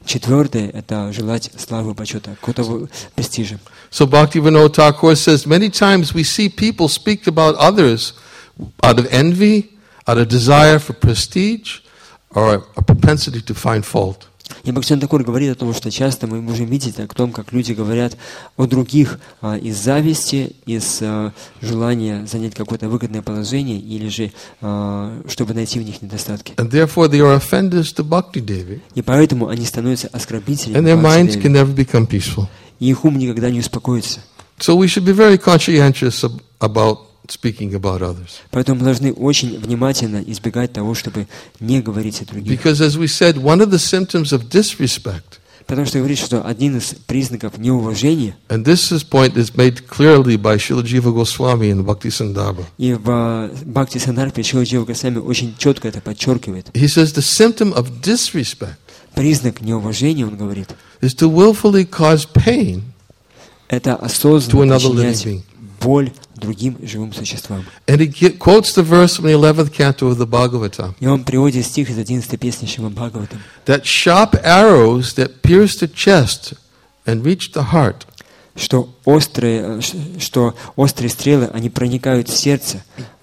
четвертое — это желать славы, почета, какого-то престижа. So Bhaktivinoda Thakur says, many times we see people speak about others out of envy, out of desire for prestige, or a propensity to find fault. И Бхактивинода Тхакур говорит о том, что часто мы можем видеть о том, как люди говорят о других из зависти, из желания занять какое-то выгодное положение или же чтобы найти в них недостатки. And therefore they are offenders to Bhakti Devi. И поэтому они становятся оскорбителями And their minds Бхакти can Деви. never become peaceful. И их ум никогда не успокоится. So we should be very conscientious about speaking about others. Поэтому мы должны очень внимательно избегать того, чтобы не говорить о других. Because as we said, one of the symptoms of disrespect, Потому что говорит, что один из признаков неуважения, and this point is made clearly by Srila Jiva Goswami in Bhakti Sandarbha. и в Бхакти Сандarbhe Шрила Джива Госвами очень четко это подчеркивает. He says the symptom of disrespect Признак неуважения, он говорит, is to willfully cause pain это to осознанно another living причинять being. боль другим живым существам. And he quotes the verse from the 11th canto of the Bhagavatam, И он приводит стих из 11 песни Шримад Бхагаватам, that sharp arrows that pierce the chest and reach the heart что острые стрелы, они проникают в сердце,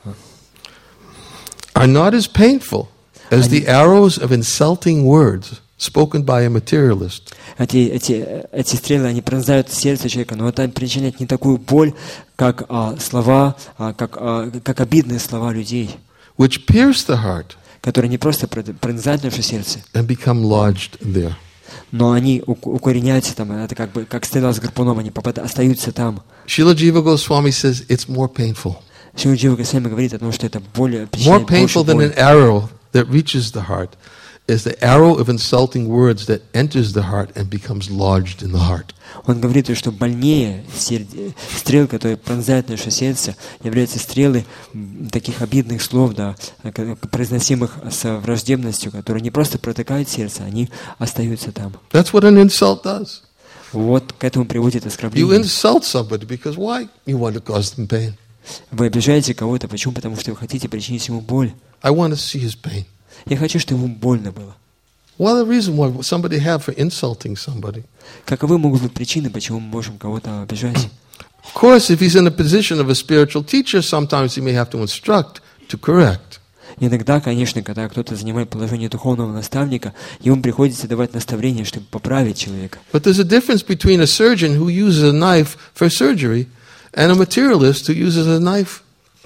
are not as painful as the arrows of insulting words spoken by a materialist. Эти стрелы, они пронзают сердце человека, но это причиняет не такую боль, как слова, как обидные слова людей, Which pierce the heart которые не просто пронзают наше сердце, and become lodged there. но они укореняются там, это как бы как стрела с гарпуном, они остаются там. Srila Jiva Goswami says it's more painful. Шрила Джива Госвами говорит о том, что это More причиняет больше painful than боли. an arrow that reaches the heart is the arrow of insulting words that enters the heart and becomes lodged in the heart. Он говорит, что больнее стрел, которые пронзают наше сердце, являются стрелы таких обидных слов, да, произносимых с враждебностью, которые не просто протыкают сердце, они остаются там. That's what an insult does. Вот к этому приводит You оскорбление. insult somebody because why? You want to cause them pain. Вы обижаете кого-то, почему? Потому что вы хотите причинить ему боль. I want to see his pain. Я хочу, чтобы ему больно было. What the reason why somebody have for insulting somebody? Каковы могут быть причины, почему мы можем кого-то обижать? Of course, if he's in a position of a spiritual teacher, sometimes he may have to instruct to correct. Иногда, конечно, когда кто-то занимает положение духовного наставника, ему приходится давать наставления, чтобы поправить человека. But there's a difference between a surgeon who uses a knife for surgery and a materialist who uses a knife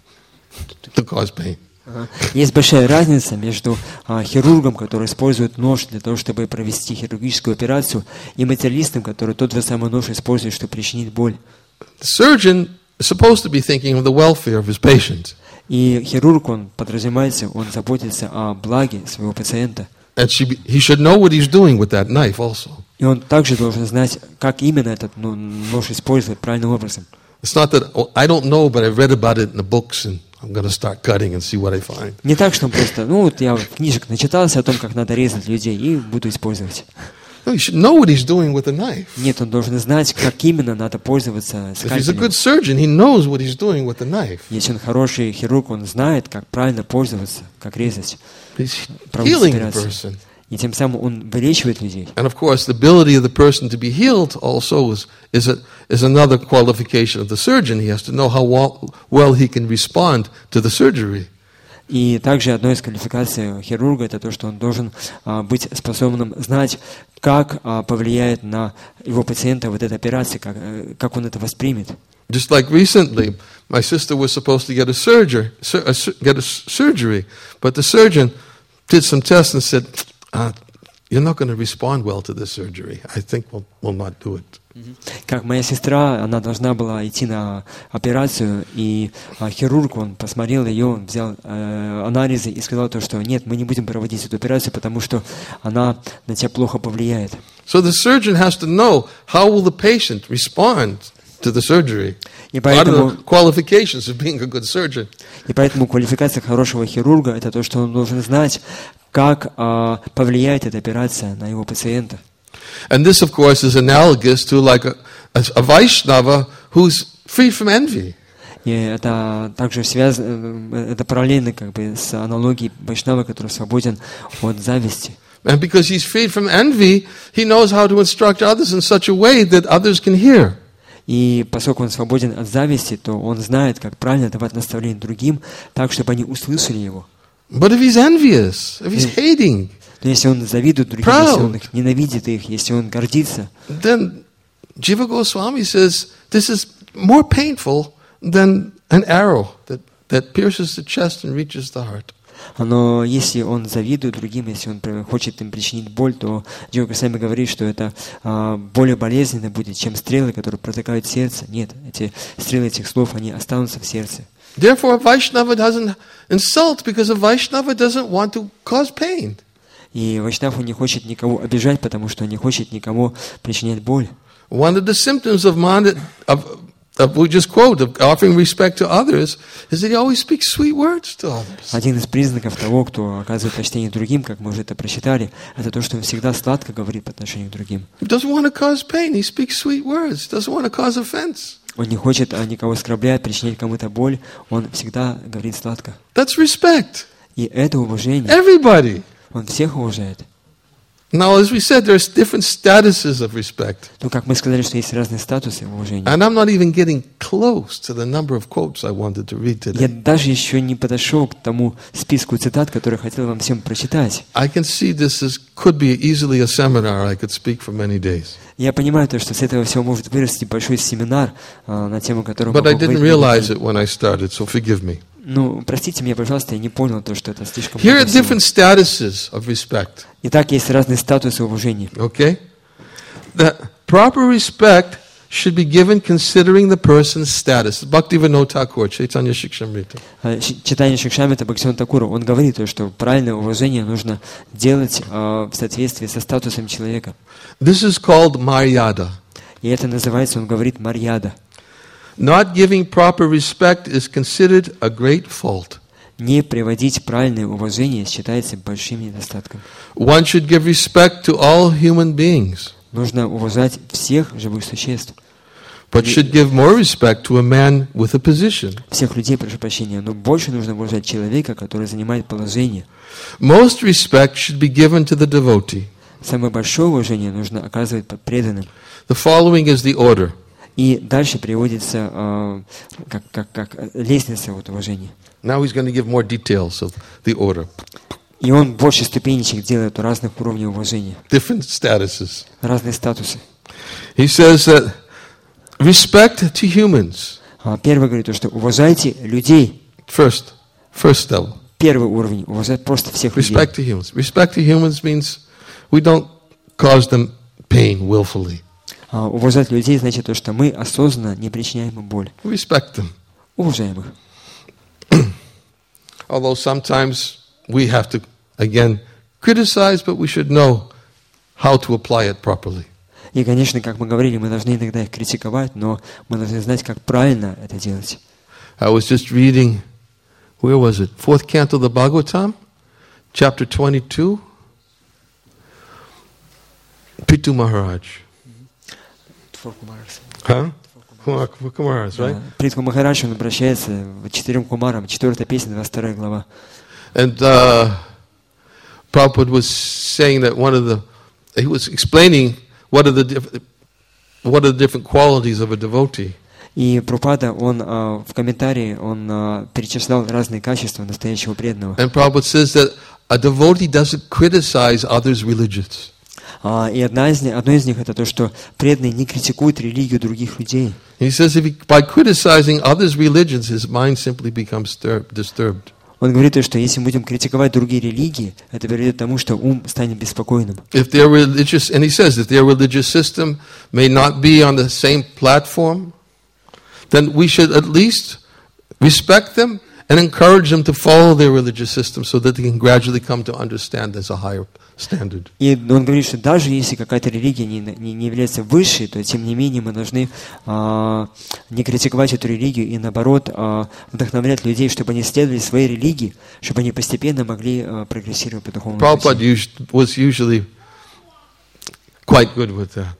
to cause pain. Есть большая разница между хирургом, который использует нож для того, чтобы провести хирургическую операцию, и материалистом, который тот же самый нож использует, чтобы причинить боль. The surgeon is supposed to be thinking of the welfare of his patient. И хирург, он подразумевается, он заботится о благе своего пациента. And he should know what he's doing with that knife also. И он также должен знать, как именно этот нож использовать правильным образом. It's not that, oh, I don't know, but I read about it in the books and I'm going to start cutting and see what I find. Не так, что он просто, вот я книжек начитался о том, как надо резать людей, и буду использовать. No, he should know what he's doing with the knife. Нет, он должен знать, как именно надо пользоваться If he's a good скальпелем. surgeon, he knows what he's doing with the knife. Если он хороший хирург, он знает, как правильно пользоваться, как резать, He's проводить healing the операцию. person. И тем самым он вылечивает людей. And of course, the ability of the person to be healed also is another qualification of the surgeon. He has to know how well he can respond to the surgery. И также одной из квалификаций хирурга это то, что он должен быть способным знать, как повлияет на его пациента вот эта операция, как он это воспримет. Just like recently, my sister was supposed to get a surgery, but the surgeon did some tests and said, "You're not going to respond well to this surgery. I think we'll not do it." Как моя сестра, она должна была идти на операцию, и хирург, он посмотрел ее, он взял анализы и сказал то, что нет, мы не будем проводить эту операцию, потому что она на тебя плохо повлияет. So the surgeon has to know how will the patient respond to the surgery. И What are поэтому, the qualifications of being a good surgeon? квалификация хорошего хирурга это то, что он должен знать, как повлияет эта операция на его пациента. And this, of course, is analogous to like a Vaishnava who's free from envy. И это также связано, это параллельно как бы с аналогией вайшнава, который свободен от зависти. And because he's freed from envy, he knows how to instruct others in such a way that others can hear. И поскольку он свободен от зависти, то он знает, как правильно давать наставления другим, так, чтобы они услышали его. But if he's envious, if he's hating, Но если он завидует другим, если он их ненавидит их, если он гордится, then Jiva Goswami says this is more painful than an arrow that pierces the chest and reaches the heart. но если он завидует другим, если он хочет им причинить боль, то Джива Госвами говорит, что это более болезненно будет, чем стрелы, которые протыкают сердце. Нет, эти стрелы этих слов, они останутся в сердце. Therefore, Vaishnava doesn't insult because a Vaishnava doesn't want to cause pain. И Вайшнав он не хочет никого обижать, потому что он не хочет никому причинять боль. One of the symptoms of we just quote, of offering respect to others, is that he always speaks sweet words to others. Один из признаков того, кто оказывает почтение другим, как мы уже это прочитали, это то, что он всегда сладко говорит по отношению к другим. He doesn't want to cause pain. He speaks sweet words. Doesn't want to cause offense. Он не хочет никого оскорблять, причинять кому-то боль. Он всегда говорит сладко. That's respect. И это уважение. Everybody. Он всех уважает. Now, as we said, there's different statuses of respect. Ну, как мы сказали, что есть разные статусы уважения. And I'm not even getting close to the number of quotes I wanted to read Я today. даже еще не подошел к тому списку цитат, которые хотел вам всем прочитать. I can see this could be easily a seminar I could speak for many days. Я понимаю то, что с этого всего может вырасти большой семинар на тему, которого... But I didn't realize it when I started, so forgive me. Ну, простите меня, пожалуйста, я не понял то, что это слишком Here много are всего. different statuses of respect. Итак, есть разные статусы уважения. Okay? The proper respect should be given considering the person's status. Bhaktivinoda Thakur, Chaitanya Shikshamrita. Читание Шикшамрита Бхактивинода Thakura, он говорит, что правильное уважение нужно делать в соответствии со статусом человека. This is called maryada. И это называется, он говорит, марьяда. Not giving proper respect is considered a great fault. Не приводить правильное уважение считается большим недостатком. One should give respect to all human beings, Нужно уважать всех живых существ, but should give more respect to a man with a position. всех людей, прошу прощения, но больше нужно уважать человека, который занимает положение. Most respect should be given to the devotee. Самое большое уважение нужно оказывать преданным. The following is the order. И дальше приводится как лестница вот уважения. Now he's going to give more details of the order. И он больше ступенечек делает у разных уровней уважения, Different statuses. разные статусы. He says that respect to humans. Первый говорит, что уважайте людей. First level. Первый уровень, уважать просто всех людей. Respect to humans. Respect to humans means we don't cause them pain willfully. Уважать людей значит то, что мы осознанно не причиняем им боль. Respect them. Уважаем их. Although sometimes we have to, again, criticize, but we should know how to apply it properly. И, конечно, как мы говорили, мы должны иногда их критиковать, но мы должны знать, как правильно это делать. I was just reading, where was it? 4th canto of the Bhagavatam, chapter 22. Pitu Maharaj. Huh? Kumaras, right? Притху Махарадж, он обращается к 4 кумарам, 4-я песня, 22 глава. And Prabhupada was saying that he was explaining what are the different qualities of a devotee. И Прабхупада, он в комментарии, он перечислял разные качества настоящего преданного. And Prabhupada says that a devotee doesn't criticize others' religions. И одно из них это то, что преданный не критикует религию других людей. He says by criticizing others' religions, his mind simply becomes disturbed. Он говорит, что если мы будем критиковать другие религии, это приведет к тому, что ум станет беспокойным. If their religious, and he says, if their religious system may not be on the same platform, then we should at least respect them and encourage them to follow their religious system so that they can gradually come to understand there's a higher standard. И он говорит, что даже если какая-то религия не является высшей, то тем не менее мы должны не критиковать эту религию и наоборот вдохновлять людей, чтобы они следовали своей религии, чтобы они постепенно могли прогрессировать по духовному пути. Prabhupada was usually quite good with that.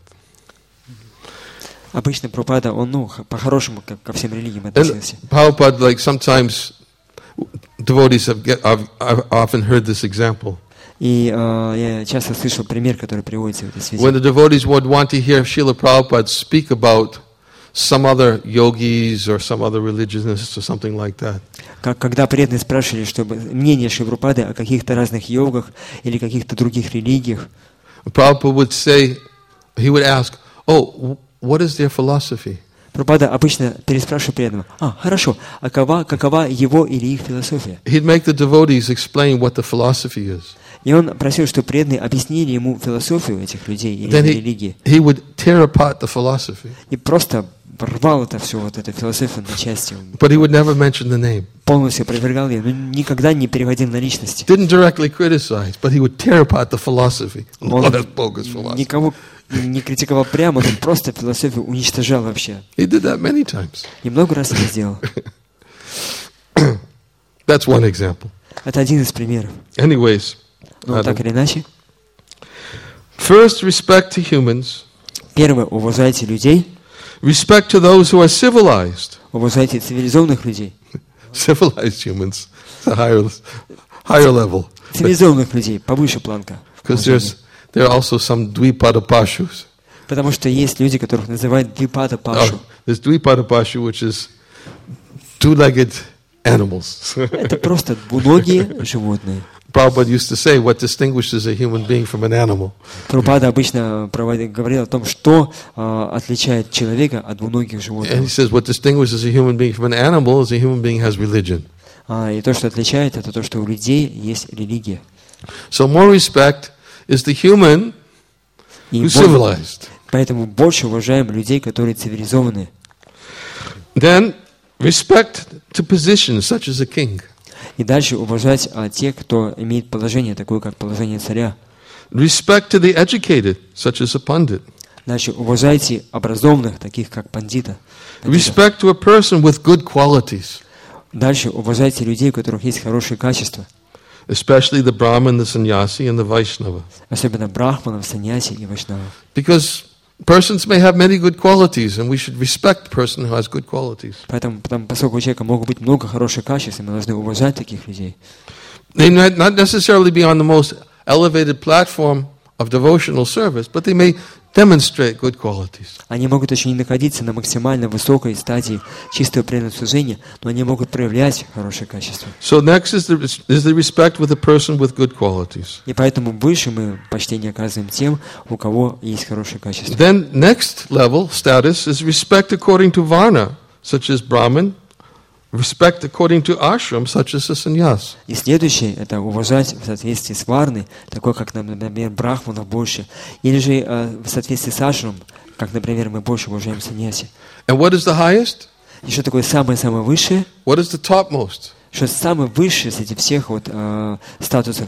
Обычно Прабхупада, он по-хорошему ко всем религиям относился. Prabhupada, like sometimes devotees I've often heard this example. И я часто слышал пример, который приводится в этой связи. When the devotees would want to hear Srila Prabhupada speak about some other yogis or some other religionists or something like that. Когда преданные спрашивали, чтобы мнение Шрилы Прабхупады о каких-то разных йогах или каких-то других религиях, Prabhupada would say, he would ask, "Oh, what is their philosophy?" Прабхупада обычно переспрашивает преданного: хорошо, а какова его или их философия? He'd make the devotees explain what the philosophy is. И он просил, чтобы преданные объяснили ему философию этих людей или Then религии. he would tear apart the philosophy. И просто рвал это все, вот эту философию на части. But he would never mention the name. Полностью опровергал ее, но никогда не переводил на личности. Didn't directly criticize, but he would tear apart the philosophy. Он What a bogus philosophy. никого не критиковал прямо, он просто философию уничтожал вообще. He did that many times. И много раз это сделал. That's one example. Это один из примеров. Anyways, Но так или иначе, first, respect to humans. первое, уважайте людей, Respect to those who are civilized. уважайте цивилизованных людей. Civilized humans, the higher level. Цивилизованных людей, повыше планка. Because there are also some Dvipadapashus. Потому что есть люди, которых называют Двипада-пашу. There's Dvipadapashu, which is two-legged animals. Это просто двуногие животные. Prabhupada used to say what distinguishes a human being from an animal. Прабхупада обычно говорил о том, что отличает человека от двуногих And he животных. says what distinguishes a human being from an animal is a human being has religion. И то, что отличает, это то, что у людей есть религия. So more respect is the human И who's civilized. поэтому больше уважаем людей, которые цивилизованы. Then respect to positions such as a king. И дальше уважать тех, кто имеет положение, такое как положение царя. Respect to the educated, such as a pundit. Дальше уважайте образованных, таких как пандита. Respect to a person with good qualities, Дальше уважайте людей, у которых есть хорошие качества. especially the Brahmin, the sannyasi, and the Vaishnava. Особенно брахманов, саньяси и вайшнавов. Because persons may have many good qualities, and we should respect the person who has good qualities. Поскольку у человека могут быть много хороших качеств, и мы должны уважать таких людей. They might not necessarily be on the most elevated platform of devotional service, but they may demonstrate good qualities. Они могут еще не находиться на максимально высокой стадии чистого преданного служения, но они могут проявлять хорошие качества. So next is the respect with a person with good qualities. И поэтому выше мы почтение оказываем тем, у кого есть хорошие качества. Then next level status is respect according to varna, such as Brahmin, respect according to ashram, such as a sannyas. И следующее – это уважать в соответствии с варной, такой как, например, брахманов больше, или же в соответствии с ашрамом, как, например, мы больше уважаем саньяси. And what is the highest? И что такое самое-самое высшее? What is the topmost? Что самое высшее среди всех статусов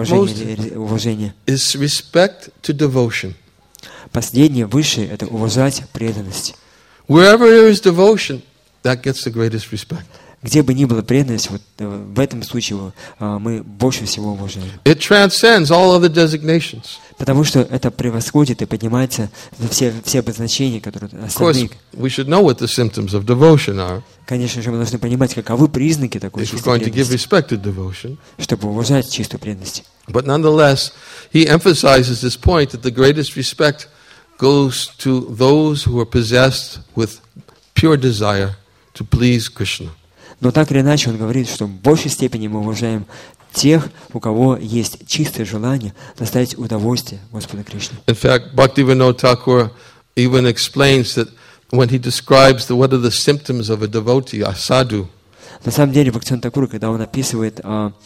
уважения? Is respect to devotion. Последнее, высшее – это уважать преданность. Wherever there is devotion, that gets the greatest respect. Где бы ни была преданность, в этом случае мы больше всего уважаем. It transcends all other designations. Потому что это превосходит и поднимается все обозначения, которые Of course, остальные. we should know what the symptoms of devotion are Конечно же, мы должны понимать, каковы признаки такой if we're чистой going to give преданности, respect to devotion. чтобы уважать чистую преданность. But nonetheless, he emphasizes this point that the greatest respect goes to those who are possessed with pure desire to please Krishna. Но так или иначе он говорит, что в большей степени мы уважаем тех, у кого есть чистое желание доставить удовольствие Господу Кришне. In fact, Bhaktivinoda Thakur even explains that when he describes what are the symptoms of a devotee, a sadhu, На самом деле, Бхактивинода Тхакур, когда он описывает,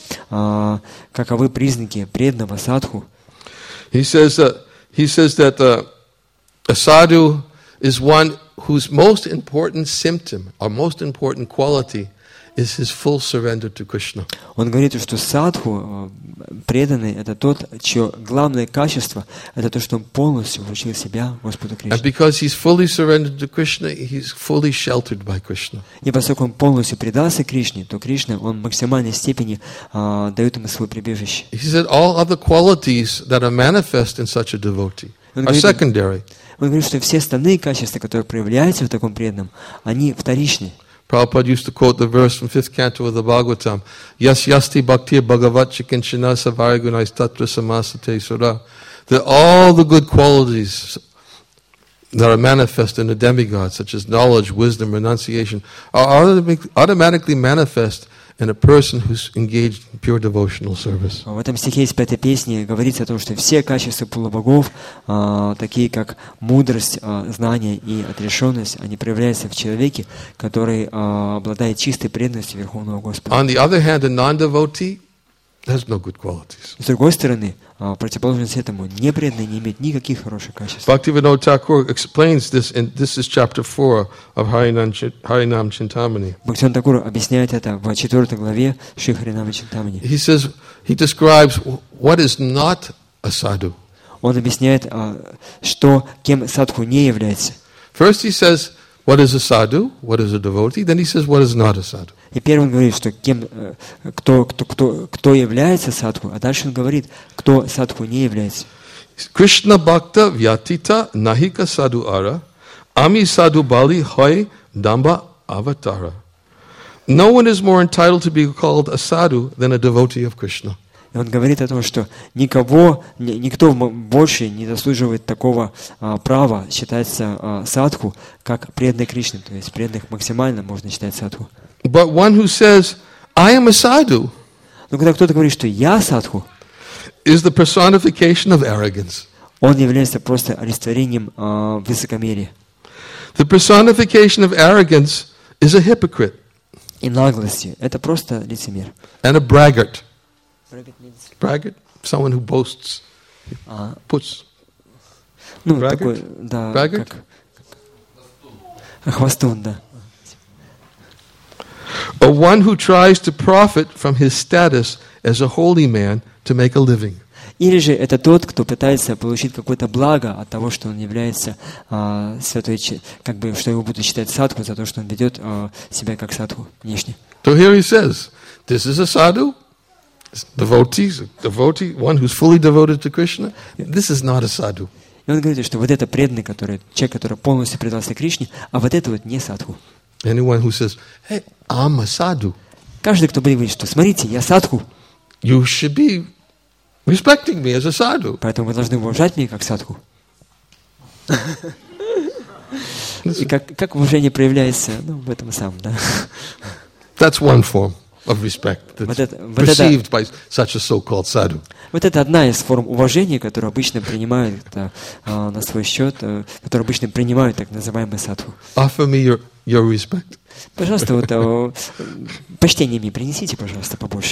каковы признаки преданного садху, he says that a sadhu is one whose most important symptom or most important quality is his full surrender to Krishna. он говорит, что садху, преданный, это тот, чье главное качество, это то, что он полностью вручил себя Господу And Кришне. because he's fully surrendered to Krishna, he's fully sheltered by Krishna. И поскольку он полностью предался Кришне, то Кришна, он в максимальной степени дает ему свое прибежище. He said all other qualities that are manifest in such a devotee are secondary. Он говорит, что все остальные качества, которые проявляются в таком преданном, они вторичны. Prabhupada used to quote the verse from 5th canto of the Bhagavatam, Yas yasti bhaktir bhagavat chikinchana savari gunais tatra samasate sura. That all the good qualities that are manifest in the demigod, such as knowledge, wisdom, renunciation, are automatically manifest in a person who's engaged in pure devotional service. В этом стихе из 5-й песни говорится о том, что все качества полубогов, такие как мудрость, знание и отрешенность, они проявляются в человеке, который обладает чистой преданностью Верховного Господа. On the other hand, a non-devotee has no good qualities. С другой стороны, противоположность этому, непреданный не имеет никаких хороших качеств. Bhaktivinoda Thakur explains this, and this is chapter 4 of Harinam Chintamani. Бхактивинода Тхакур объясняет это в 4 главе Шри Харинама Чинтамани. He says, he describes what is not a sadhu. Он объясняет, кем садху не является. First he says, what is a sadhu, what is a devotee, then he says, what is not a sadhu. И первый он говорит, что кто является садху, а дальше он говорит, кто садху не является. Krishna bhakta vyatita nahika sadhu ara, ami sadhu bali hoy damba avatara. No one is more entitled to be called a sadhu than a devotee of Krishna. И он говорит о том, что никто больше не заслуживает такого права считаться садху, как преданный Кришне. То есть преданных максимально можно считать садху. But one who says, I am a sadhu, но когда кто-то говорит, что я садху, is the personification of arrogance. Он является просто олицетворением высокомерия. The personification of arrogance is a hypocrite. И наглости. Это просто лицемер. And a braggart. Braggart? Someone who boasts. Puts. Ну, braggart? такой, да, braggart? Хвостун, да. Or one who tries to profit from his status as a holy man to make a living. Или же это тот, кто пытается получить какое-то благо от того, что он является святой, как бы, что его будут считать садху за то, что он ведет себя как садху внешне. So here he says, this is a sadhu, devotee, one who's fully devoted to Krishna. This is not a sadhu. И он говорит, что вот это преданный, человек, который полностью предался Кришне, а вот это вот не садху. Anyone who says, hey, I'm a sadhu. Каждый, кто будет говорить, что смотрите, я садху. You should be respecting me as a sadhu. Поэтому вы должны уважать меня как садху. И как уважение проявляется, в этом самом, да. That's one form of respect that's perceived by such a so-called sadhu. Вот это одна из форм уважения, которую обычно принимают на свой счет, которую обычно принимают так называемые садху. Offer me your respect. Пожалуйста, вот почтение мне принесите, пожалуйста, побольше.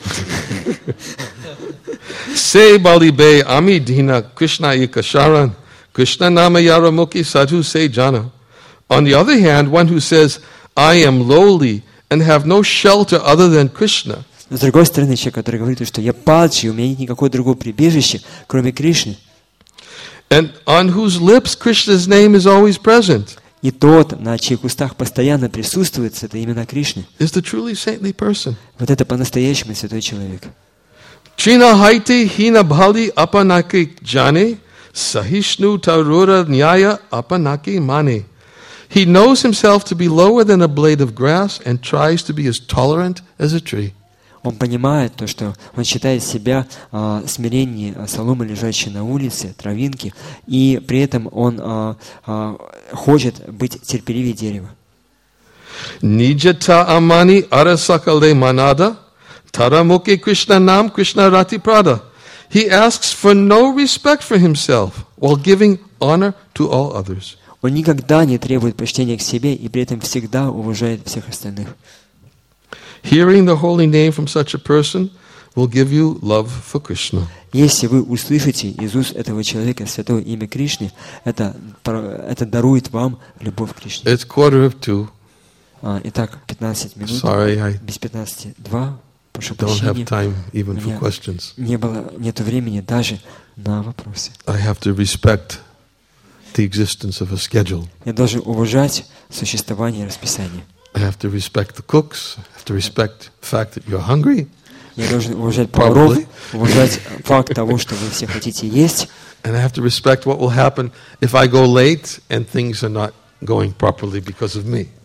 Say Bali Bay Ami Dina Krishna Ikasharan Krishna Nama Yaramukhi Sadhu Say Jana. On the other hand, one who says, I am lowly and have no shelter other than Krishna. С другой стороны, человек, который говорит, что я падший, у меня нет никакого другого прибежища, кроме Кришны. And on whose lips Krishna's name is always present. И тот, на чьих устах постоянно присутствует это именно Кришны. Is the truly saintly person. Вот это по-настоящему святой человек. China haiti hina bhali apanaki jane sahishnu tarura nyaya apanaki mane. He knows himself to be lower than a blade of grass and tries to be as tolerant as a tree. Он понимает то, что он считает себя смиреннее соломы, лежащей на улице, травинки, и при этом он хочет быть терпеливее дерева. Nijata amani arasakale manada taramuke Krishna nam Krishna rati prada. He asks for no respect for himself while giving honor to all others. Он никогда не требует почтения к себе и при этом всегда уважает всех остальных. Hearing the holy name from such a person will give you love for Krishna. Если вы услышите из уст этого человека святое имя Кришны, это дарует вам любовь к Кришне. It's 1:45. Итак, 15 минут. Sorry, I без 15:02. Прошу don't прощения. have time even for questions. Нету времени даже на вопросы. I have to respect the existence of a schedule. Я должен уважать существование расписания. I have to respect the cooks. I have to respect the fact that you're hungry. Я должен уважать поваров, уважать факт того, что вы все хотите есть. And I have to respect what will happen if I go late and things are not going properly because of me.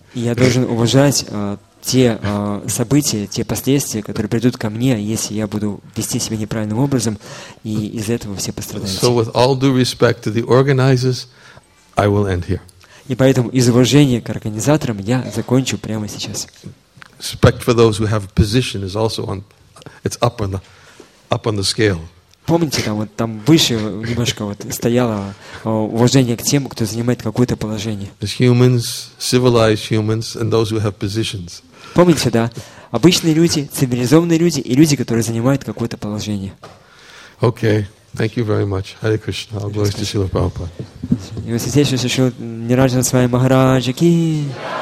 И я должен уважать те события, те последствия, которые придут ко мне, если я буду вести себя неправильным образом, и из-за этого все пострадают. So with all due respect to the organizers, I will end here. И поэтому из уважения к организаторам я закончу прямо сейчас. Respect for those who have position is also it's up on the scale. Помните, там выше немножко стояло уважение к тем, кто занимает какое-то положение. There's humans, civilized humans, and those who have positions. Помните, да? Обычные люди, цивилизованные люди и люди, которые занимают какое-то положение. Okay, thank you very much. Hare Krishna. All glories to Srila Prabhupada. И святейший Шрила Нираджана Свами Махараджа ки.